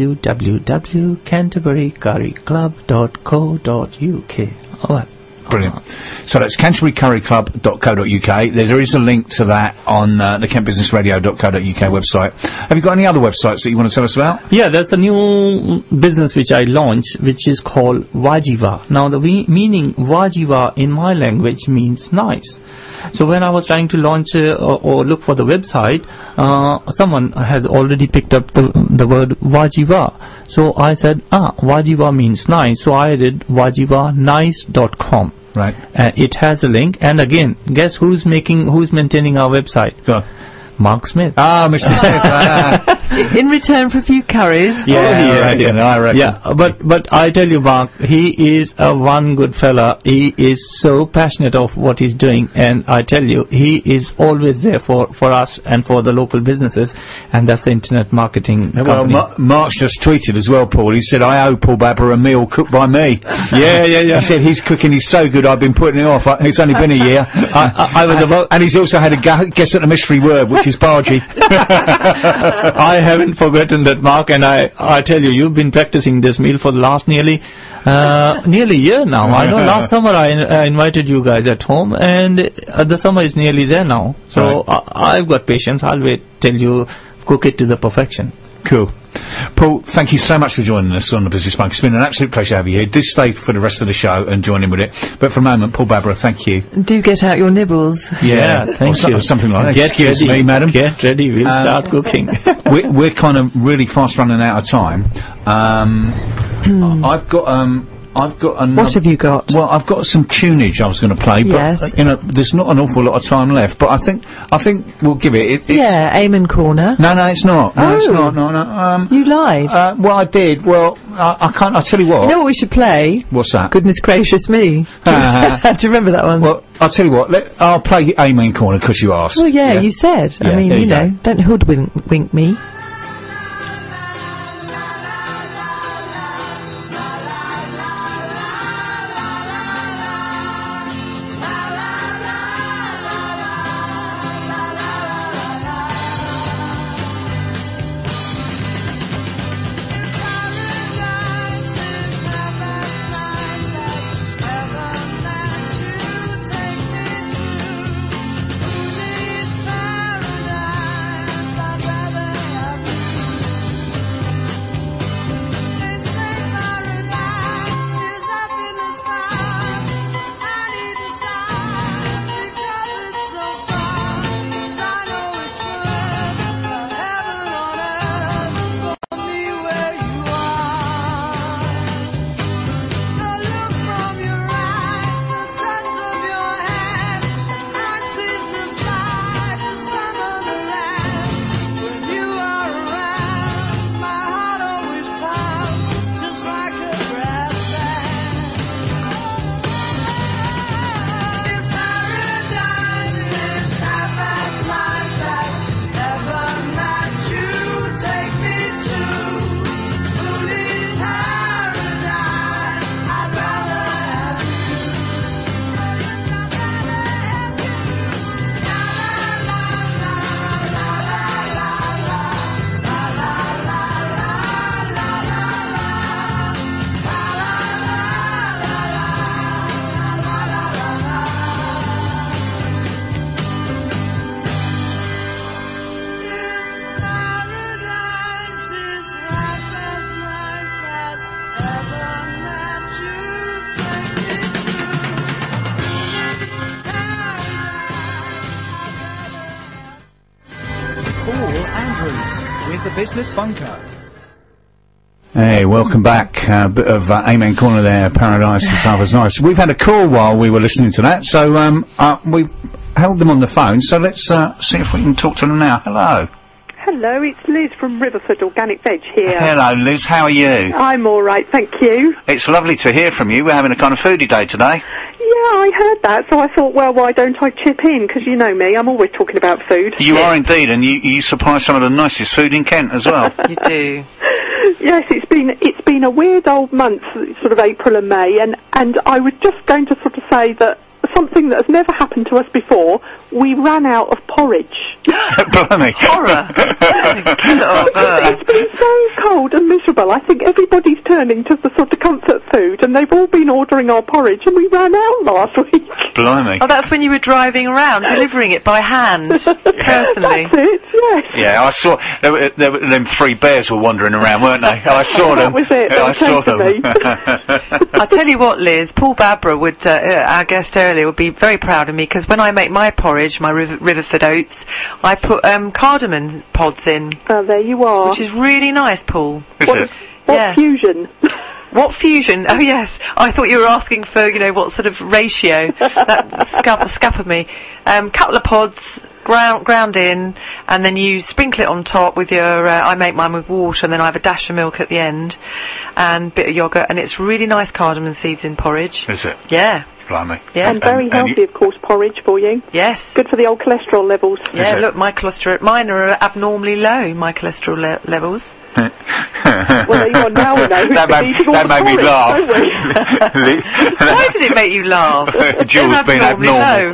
www.canterburycurryclub.co.uk. Oh, brilliant. So that's canterburycurryclub.co.uk. There is a link to that on the kentbusinessradio.co.uk website. Have you got any other websites that you want to tell us about? Yeah, there's a new business which I launched, which is called Wajiva. Now, the meaning Wajiva in my language means nice. So when I was trying to launch or look for the website, someone has already picked up the word Wajiva. So I said, Wajiva means nice. So I did wajivanice.com. Right. It has a link. And again, guess who's maintaining our website? Go on. Mark Smith. Mr. Smith. In return for a few curries. I reckon. Yeah, but I tell you, Mark, he is a one good fella. He is so passionate of what he's doing, and I tell you, he is always there for us and for the local businesses, and that's the internet marketing company. Well, Mark's just tweeted as well, Paul. He said, I owe Paul Babber a meal cooked by me. Yeah. He said his cooking is so good, I've been putting it off. It's only been a year. And he's also had a guess at the mystery word, which is bargy. I haven't forgotten that, Mark, and I tell you, you've been practicing this meal for the last nearly a year now. I know last summer I invited you guys at home, and the summer is nearly there now. So right. I've got patience. I'll wait till you cook it to the perfection. Cool. Paul, thank you so much for joining us on the Business Bunk. It's been an absolute pleasure to have you here. Do stay for the rest of the show and join in with it. But for a moment, Paul Babber, thank you. Do get out your nibbles. Yeah, thank you. Something like that. Excuse me, madam. Get ready, we'll start cooking. We're kind of really fast running out of time. I've got another. What have you got? Well, I've got some tunage I was going to play, but there's not an awful lot of time left. But I think we'll give it. Eamon Corner. No, it's not. No, it's not. No. You lied. Well, I did. Well, I can't. I'll tell you what. You know what we should play? What's that? Goodness gracious me. Do you remember that one? Well, I'll tell you what. I'll play Eamon Corner because you asked. Well, yeah, you said. Yeah, I mean, you know, don't hoodwink me. Business Bunker. Hey, welcome back. Bit of Amen Corner there, Paradise is Half as Nice. We've had a call while we were listening to that, so we've held them on the phone, so let's see if we can talk to them now. Hello. Hello, it's Liz from Riverford Organic Veg here. Hello, Liz, how are you? I'm all right, thank you. It's lovely to hear from you. We're having a kind of foodie day today. Yeah, I heard that, so I thought, well, why don't I chip in? Because you know me, I'm always talking about food. You are indeed, and you supply some of the nicest food in Kent as well. You do. Yes, it's been a weird old month, sort of April and May, and I was just going to sort of say that something that has never happened to us before, we ran out of porridge. Blimey. Horror. It's been so cold and miserable. I think everybody's turning to the sort of comfort food, and they've all been ordering our porridge, and we ran out last week. Blimey. Oh, that's when you were driving around, delivering it by hand, personally. That's it, yes. Yeah, I saw, them 3 bears were wandering around, weren't they? I saw them. That was it. I saw them. I'll tell you what, Liz, Paul Babra would, our guest earlier, would be very proud of me, because when I make my porridge, my Riverford oats, I put cardamom pods in. Oh, there you are. Which is really nice, Paul. Is it? What fusion? What fusion? Oh yes, I thought you were asking for, what sort of ratio. That scuppered me. Couple of pods, ground in, and then you sprinkle it on top with your, I make mine with water, and then I have a dash of milk at the end, and a bit of yoghurt, and it's really nice cardamom seeds in porridge. Is it? Yeah. Blimey. Yeah. And very healthy, of course, porridge for you. Yes. Good for the old cholesterol levels. Yeah, look, mine are abnormally low, my cholesterol levels. Well, there you are, now we know. That made me laugh. Why did it make you laugh? Jules being abnormal.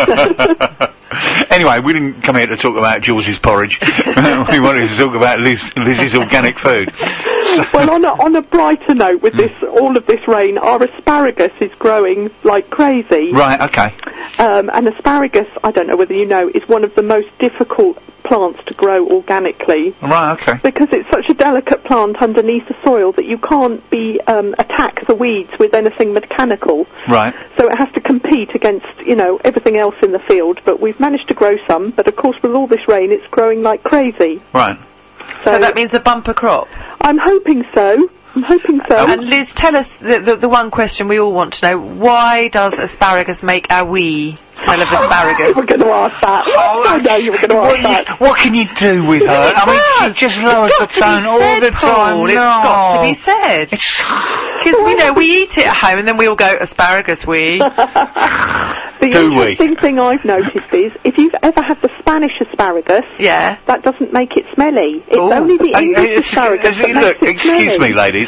Anyway, we didn't come here to talk about Jules's porridge. We wanted to talk about Liz's organic food. Well, on a brighter note, with all of this rain, our asparagus is growing like crazy. Right, okay. And asparagus, I don't know whether you know, is one of the most difficult plants to grow organically. Right, okay. Because it's such a delicate plant underneath the soil that you can't attack the weeds with anything mechanical. Right. So it has to compete against, everything else in the field. But we've managed to grow some, but of course with all this rain it's growing like crazy. Right. So that means a bumper crop? I'm hoping so. And Liz, tell us the one question we all want to know. Why does asparagus make a wee smell of asparagus? You were going to ask that. I know you were going to ask that. What can you do with her? I mean, she just lowers the tone all the time. It's got to be said. Because, we eat it at home and then we all go, asparagus wee. The interesting thing I've noticed is, if you've ever had the Spanish asparagus, that doesn't make it smelly. It's only the English asparagus that makes it excuse smelly. me, ladies.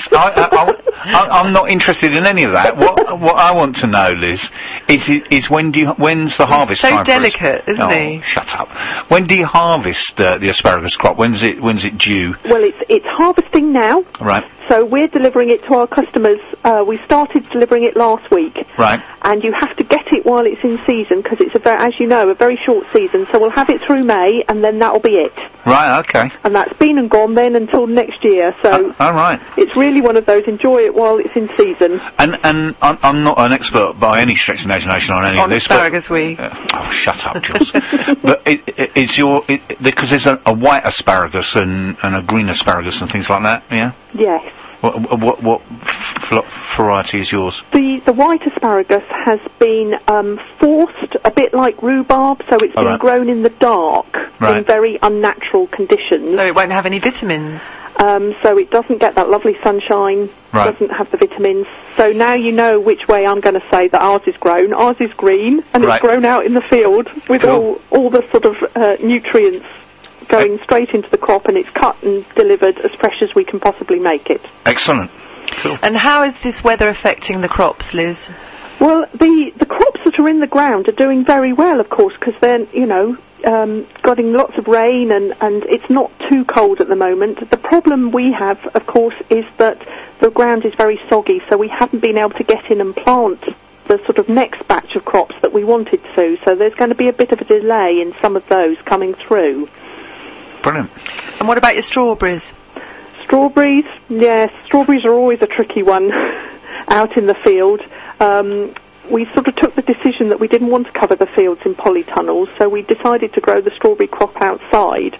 I'm not interested in any of that. What I want to know, Liz, is when's the harvest so time? So delicate, isn't he? Shut up. When do you harvest the asparagus crop? When's it due? Well, it's harvesting now. Right. So we're delivering it to our customers. We started delivering it last week. Right. And you have to get it while it's in season, because it's as you know, a very short season. So we'll have it through May, and then that'll be it. Right. Okay. And that's been and gone then until next year. So. All right. It's really one of those, enjoy it while it's in season. And I'm not an expert by any stretch of imagination on any of this. Asparagus wee. Oh, shut up, Jules. But because there's a white asparagus and a green asparagus and things like that. Yeah. Yes. What variety is yours? The white asparagus has been forced, a bit like rhubarb, so it's been grown in the dark in very unnatural conditions. So it won't have any vitamins. So it doesn't get that lovely sunshine, doesn't have the vitamins. So now you know which way I'm going to say that ours is grown. Ours is green, and it's grown out in the field with all the sort of nutrients going straight into the crop, and it's cut and delivered as fresh as we can possibly make it. Excellent. Cool. And how is this weather affecting the crops, Liz? Well, the crops that are in the ground are doing very well, of course, because they're, getting lots of rain and it's not too cold at the moment. The problem we have, of course, is that the ground is very soggy, so we haven't been able to get in and plant the sort of next batch of crops that we wanted to. So there's going to be a bit of a delay in some of those coming through. Brilliant. And what about your strawberries? Strawberries, yes, strawberries are always a tricky one out in the field. We sort of took the decision that we didn't want to cover the fields in polytunnels, so we decided to grow the strawberry crop outside.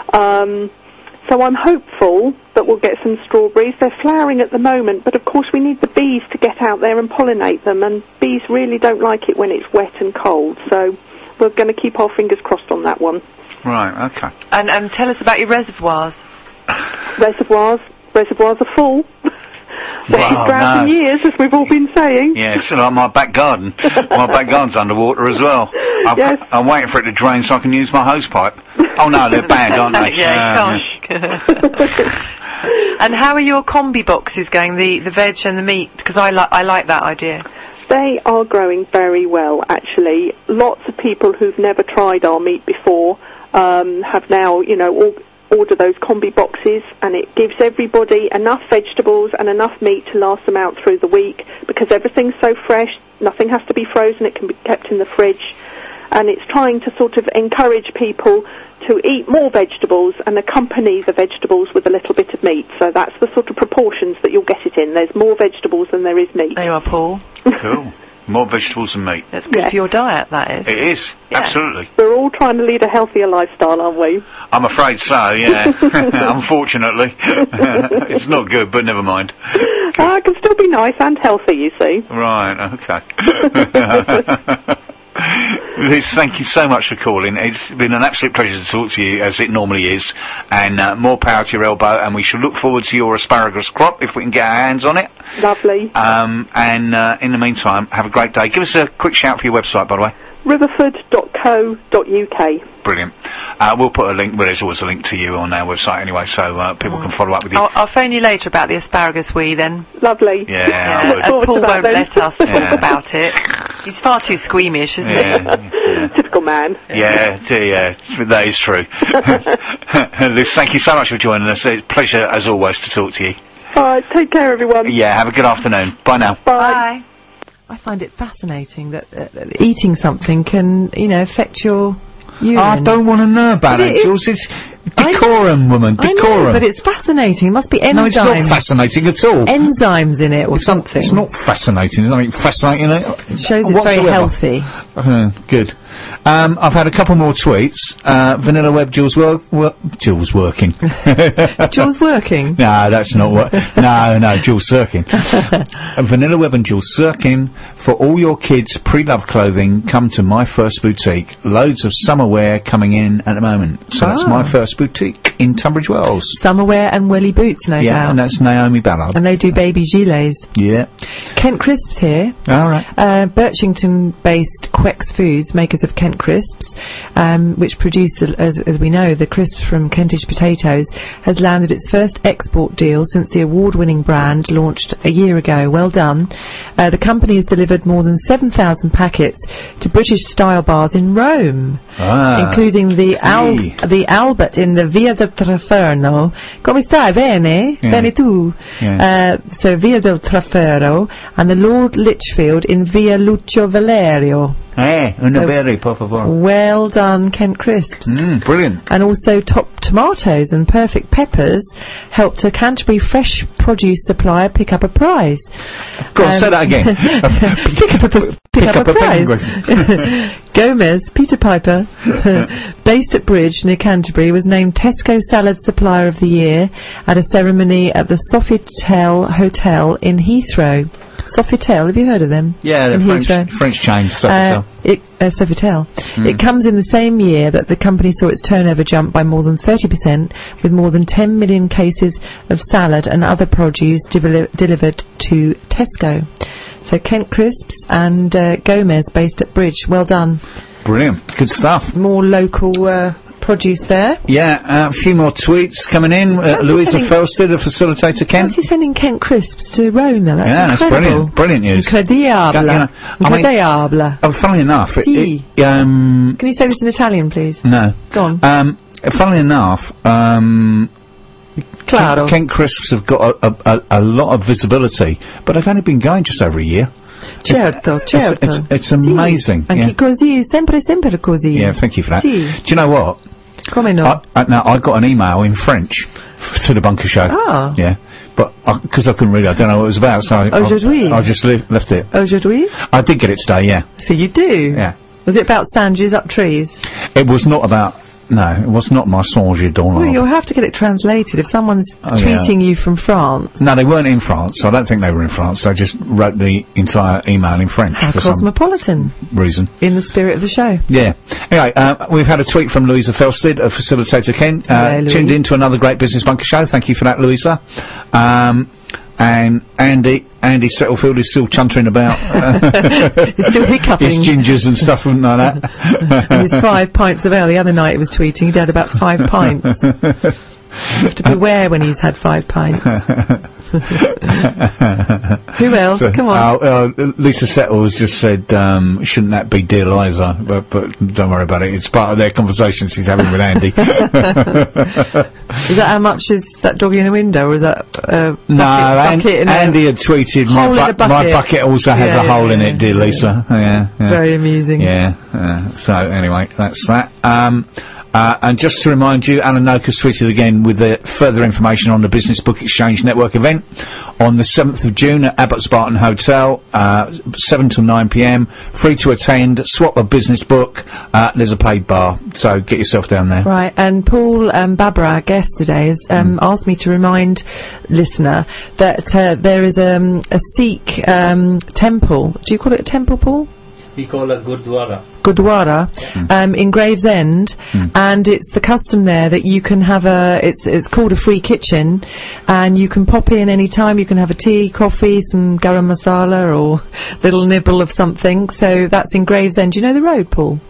So I'm hopeful that we'll get some strawberries. They're flowering at the moment, but of course we need the bees to get out there and pollinate them, and bees really don't like it when it's wet and cold, so we're going to keep our fingers crossed on that one. Right, okay. And tell us about your reservoirs. Reservoirs are full. Drought in years, as we've all been saying. Yeah, it's like my back garden. My back garden's underwater as well. I'm waiting for it to drain so I can use my hose pipe. Oh no, they're bad, aren't they? Yeah, And how are your combi boxes going, the veg and the meat? Because I like that idea. They are growing very well, actually. Lots of people who've never tried our meat before have now, order those combi boxes, and it gives everybody enough vegetables and enough meat to last them out through the week, because everything's so fresh, nothing has to be frozen, it can be kept in the fridge. And it's trying to sort of encourage people to eat more vegetables and accompany the vegetables with a little bit of meat. So that's the sort of proportions that you'll get it in. There's more vegetables than there is meat. There you are, Paul. Cool. More vegetables and meat. That's good for your diet, that is. It is, absolutely. We're all trying to lead a healthier lifestyle, aren't we? I'm afraid so, yeah. Unfortunately. It's not good, but never mind. It can still be nice and healthy, you see. Right, okay. Liz, thank you so much for calling. It's been an absolute pleasure to talk to you, as it normally is, and more power to your elbow, and we shall look forward to your asparagus crop if we can get our hands on it. Lovely. And in the meantime, have a great day. Give us a quick shout for your website, by the way. Riverford.co.uk. Brilliant. We'll put a link, well, there's always a link to you on our website anyway, so people can follow up with you. I'll phone you later about the asparagus wee then. Lovely. Yeah. Paul won't let us talk about it. He's far too squeamish, isn't he? Typical man. Yeah, that is true. Liz, thank you so much for joining us. It's a pleasure, as always, to talk to you. All right, take care, everyone. Yeah, have a good afternoon. Bye now. Bye. I find it fascinating that eating something can, affect your urine. I don't want to know about it, Jules. It's decorum, woman. Decorum. I know, but it's fascinating. It must be enzymes. No, it's not fascinating at all. Enzymes in it or something. It's not fascinating. There's nothing fascinating in it. It shows it's very healthy. Good. I've had a couple more tweets. Vanilla Web, Jules Jules working. Jules working? No, that's not what. No, Jules Sirkin. Vanilla Web and Jules Sirkin. For all your kids' pre-loved clothing, come to My First Boutique. Loads of summer wear coming in at the moment. So that's My First Boutique in Tunbridge Wells. Summer wear and welly boots, no doubt. Yeah, and that's Naomi Ballard. And they do baby gilets. Yeah. Kent Crisps here. All right. Birchington-based Quex Foods, makers of Kent Crisps, which produce, as we know, the crisps from Kentish potatoes, has landed its first export deal since the award-winning brand launched a year ago. Well done. The company has delivered more than 7,000 packets to British-style bars in Rome, including the Albert in the Via del Traferno. Come stai? Bene? Yeah. Bene tu? Yeah. So Via del Traferno and the Lord Lichfield in Via Lucio Valerio. Una berry, por favor. Well done, Kent Crisps. Brilliant. And also Top Tomatoes and Perfect Peppers helped a Canterbury fresh produce supplier pick up a prize. Go on, say that again. pick up a prize. Gomez, Peter Piper, based at Bridge near Canterbury, was named Tesco Salad Supplier of the Year at a ceremony at the Sofitel Hotel in Heathrow. Sofitel, have you heard of them? Yeah, the French chain, Sofitel. Sofitel. It comes in the same year that the company saw its turnover jump by more than 30%, with more than 10 million cases of salad and other produce delivered to Tesco. So Kent Crisps and Gomez, based at Bridge. Well done. Brilliant. Good stuff. More local produce there. Yeah, a few more tweets coming in. Louisa Felsted, a facilitator, Kent. How's he sending Kent Crisps to Rome, though? That's incredible. That's brilliant. Brilliant news. Incredible. Funnily enough... Can you say this in Italian, please? No. Go on. Funnily enough... Claro. Kent Crisps have got a lot of visibility, but they've only been going just over a year. Certo. It's amazing. Anche così, sempre così. Yeah, thank you for that. Sì. Do you know what? Come no? I got an email in French to the Bunker Show. Ah. Yeah. But, because I couldn't read it, I don't know what it was about, so I just left it. Aujourd'hui? I did get it today, yeah. So you do? Yeah. Was it about sandwiches up trees? It was not about... No, it was not my songe d'honneur. Well, you'll have to get it translated if someone's tweeting you from France. No, they weren't in France. I don't think they were in France. They just wrote the entire email in French. How cosmopolitan. Reason. In the spirit of the show. Yeah. Anyway, we've had a tweet from Louisa Felsted, a facilitator, Ken. Tuned in to another great Business Bunker show. Thank you for that, Louisa. And Andy Settlefield is still chuntering about. He's still hiccuping. His gingers and stuff and like that. And his 5 pints of ale. The other night he was tweeting he'd had about 5 pints. You have to beware when he's had 5 pints. Who else? Come on. Lisa Settles just said, shouldn't that be Dear Liza? But don't worry about it. It's part of their conversation she's having with Andy. Is that how much is that doggy in the window, or is that bucket Andy had tweeted, my bucket also has a hole in it, dear Lisa. Yeah. Very amusing. Yeah. So anyway, that's that. And just to remind you, Alan Nokus tweeted again with further information on the Business Book Exchange Network event on the 7th of June at Abbott Spartan Hotel, 7 till 9 p.m. Free to attend. Swap a business book. There's a paid bar, so get yourself down there. Right, and Paul Babra, our guest today, has asked me to remind listener that there is a Sikh temple. Do you call it a temple, Paul? We call it Gurdwara. In Gravesend, and it's the custom there that you can have it's called a free kitchen, and you can pop in any time. You can have a tea, coffee, some garam masala, or little nibble of something. So that's in Gravesend. Do you know the road, Paul?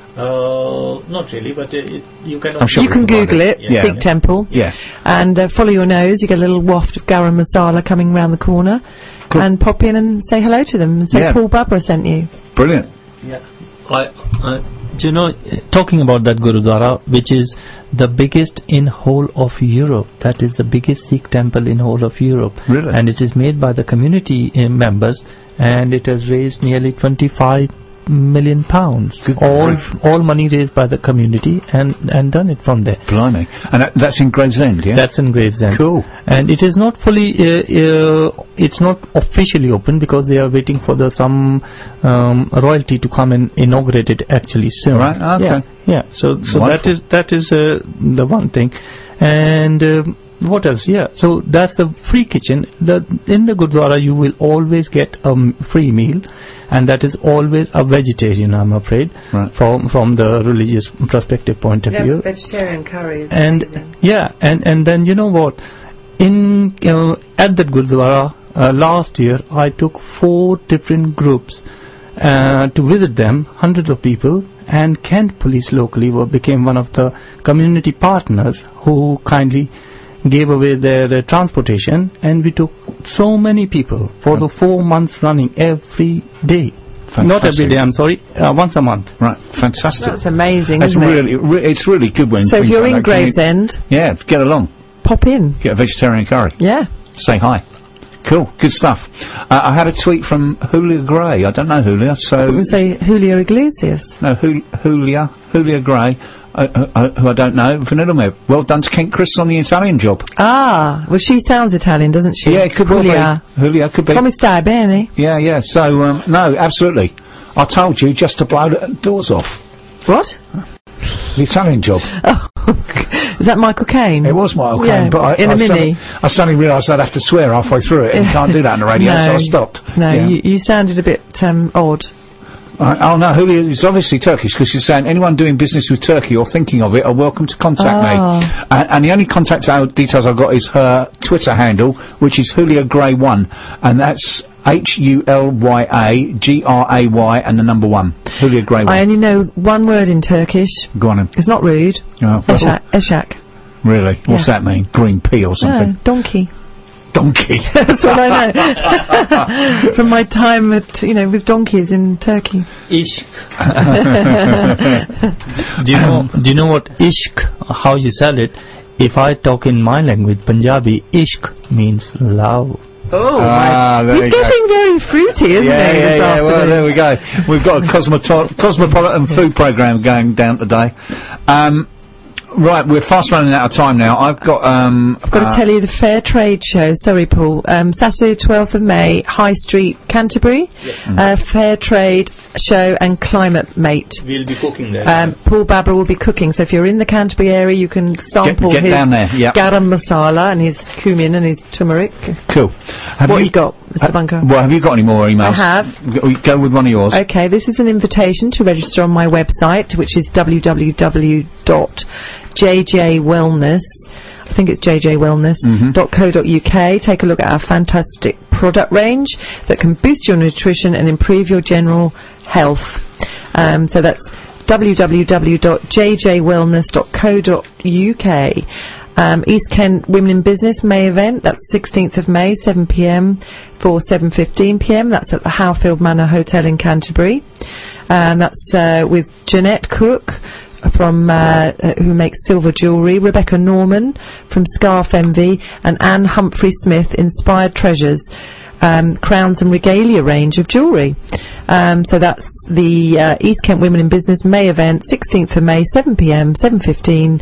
Not really, but you can. You can Google it. Sikh temple. Yeah. And follow your nose. You get a little waft of garam masala coming round the corner, and pop in and say hello to them and say Paul Babra sent you. Brilliant. Yeah. Do you know, talking about that Gurudwara, which is the biggest in whole of Europe, that is the biggest Sikh temple in whole of Europe. Really? And it is made by the community members, and it has raised nearly £25 million. All money raised by the community, and done it from there. Blimey. And that's in Gravesend, yeah? That's in Gravesend. Cool. And it is not fully, it's not officially open because they are waiting for some royalty to come and inaugurate it actually soon. Right, okay. Yeah. So that is the one thing. And what else? Yeah. So that's a free kitchen. In the Gurdwara you will always get a free meal, and that is always a vegetarian, I'm afraid, from the religious perspective point of view. Vegetarian curry is amazing. Yeah, and then you know what? At that Gurdwara last year, I took 4 different groups to visit them, hundreds of people, and Kent Police locally became one of the community partners who kindly gave away their transportation, and we took so many people for the 4 months running every day. Fantastic. Not every day, I'm sorry, once a month. Right, fantastic. That's amazing, isn't it? It's really good when. So if you're in Gravesend, get along. Pop in. Get a vegetarian curry. Yeah. Say hi. Cool, good stuff. I had a tweet from Julia Gray. I don't know Julia, so. I thought we say Julio Iglesias. No, Julia Gray. Who I don't know, Vanilla Meb. Well done to Kent Chris on the Italian job. Ah, well, she sounds Italian, doesn't she? Yeah, it could be. Julia could be. Come stai bene? Yeah. So, no, absolutely. I told you just to blow the doors off. What? The Italian job. Oh, is that Michael Caine? It was Michael Caine, but I suddenly realised I'd have to swear halfway through it, and can't do that on the radio, so I stopped. No, you sounded a bit odd. Oh no, Julia is obviously Turkish, because she's saying anyone doing business with Turkey or thinking of it are welcome to contact me. And the only contact details I've got is her Twitter handle, which is Julia Gray 1, and that's HULYAGRAY and the number 1. Julia Gray 1. I only know one word in Turkish. Go on then. It's not rude. Oh, Eshak. Really? What's that mean? Green pea or something? No, donkey. Donkey. That's what I know. From my time with donkeys in Turkey. Ishq. Do you know what ishq, how you sell it? If I talk in my language, Punjabi, ishq means love. Oh, he's getting very fruity, isn't he? Yeah, well, there we go. We've got a cosmopolitan food programme going down today. Right, we're fast running out of time now. I've got to tell you the Fair Trade Show. Sorry, Paul. Saturday, 12th of May, High Street, Canterbury. Fair Trade Show and Climate Mate. We'll be cooking there. Paul Babra will be cooking. So if you're in the Canterbury area, you can sample get his down there, garam masala and his cumin and his turmeric. Cool. What you got, Mr. Bunker? Well, have you got any more emails? I have. Go with one of yours. Okay, this is an invitation to register on my website, which is www.jjwellness. I think it's jjwellness.co.uk. Take a look at our fantastic product range that can boost your nutrition and improve your general health. So that's www.jjwellness.co.uk. East Kent Women in Business May event, that's 16th of May, 7pm for 7:15pm. That's at the Howfield Manor Hotel in Canterbury. That's with Jeanette Cook from who makes silver jewellery, Rebecca Norman from Scarf Envy, and Anne Humphrey Smith, Inspired Treasures, crowns and regalia range of jewellery. So that's the East Kent Women in Business May event, 16th of May, 7pm, 7:15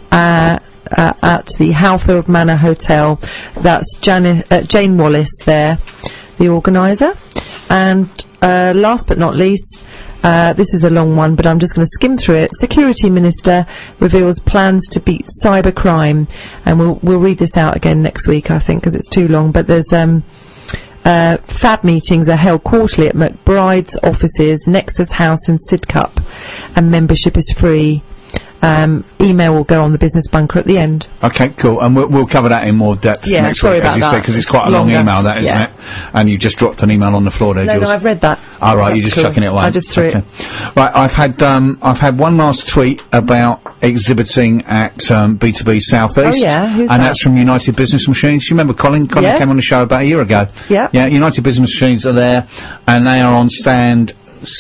at the Howfield Manor Hotel. That's Jane Wallace there, the organiser. And last but not least, this is a long one, but I'm just going to skim through it. Security Minister reveals plans to beat cybercrime, and we'll read this out again next week, I think, because it's too long. But there's FAB meetings are held quarterly at McBride's offices, Nexus House in Sidcup, and membership is free. Email will go on the Business Bunker at the end. Okay, cool. And we'll cover that in more depth next week, as you say, because it's quite a long email, that, isn't it? And you just dropped an email on the floor there, Jules. No, I've read that. All right, you're just chucking it away. I just threw it. Right, I've had one last tweet about exhibiting at B2B South East. Oh yeah, who's and that? that's from United Business Machines. You remember Colin? Colin Yes. came on the show about a year ago. Yeah. Yeah, United Business Machines are there, and they are on stand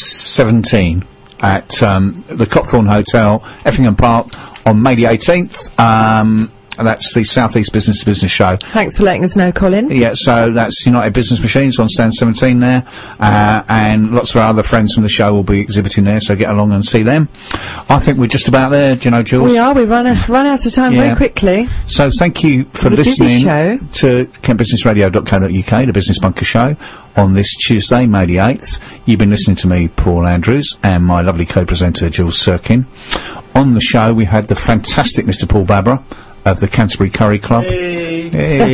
17 at the Copthorne Hotel, Effingham Park, on May the 18th. That's the South East Business to Business show. Thanks for letting us know, Colin. Yeah, so that's United Business Machines on stand 17 there, and lots of our other friends from the show will be exhibiting there, so get along and see them. I think we're just about there, do you know, Jules? We are. We run out of time very quickly. So thank you for listening to kentbusinessradio.co.uk, the Business Bunker show, on this Tuesday, May the 8th. You've been listening to me, Paul Andrews, and my lovely co-presenter, Jules Sirkin. On the show, we had the fantastic Mr. Paul Babra of the Canterbury Curry Club. Hey.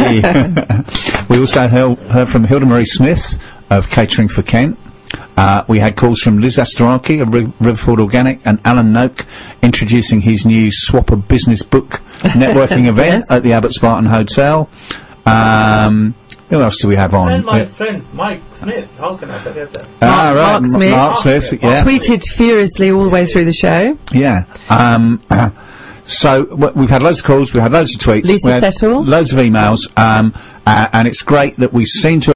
We also heard from Hilda Marie Smith of Catering for Kent. We had calls from Liz Astaraki of Riverford Organic, and Alan Noak introducing his new Swap a Business Book networking event at the Abbott Spartan Hotel. Who else do we have on? And my friend Mike Smith. How can I forget that? Mark Smith. Mark Smith, yeah. Tweeted furiously all the way through the show. Yeah. So we've had loads of calls, we've had loads of tweets, Lisa Settle, loads of emails, and it's great that we seem to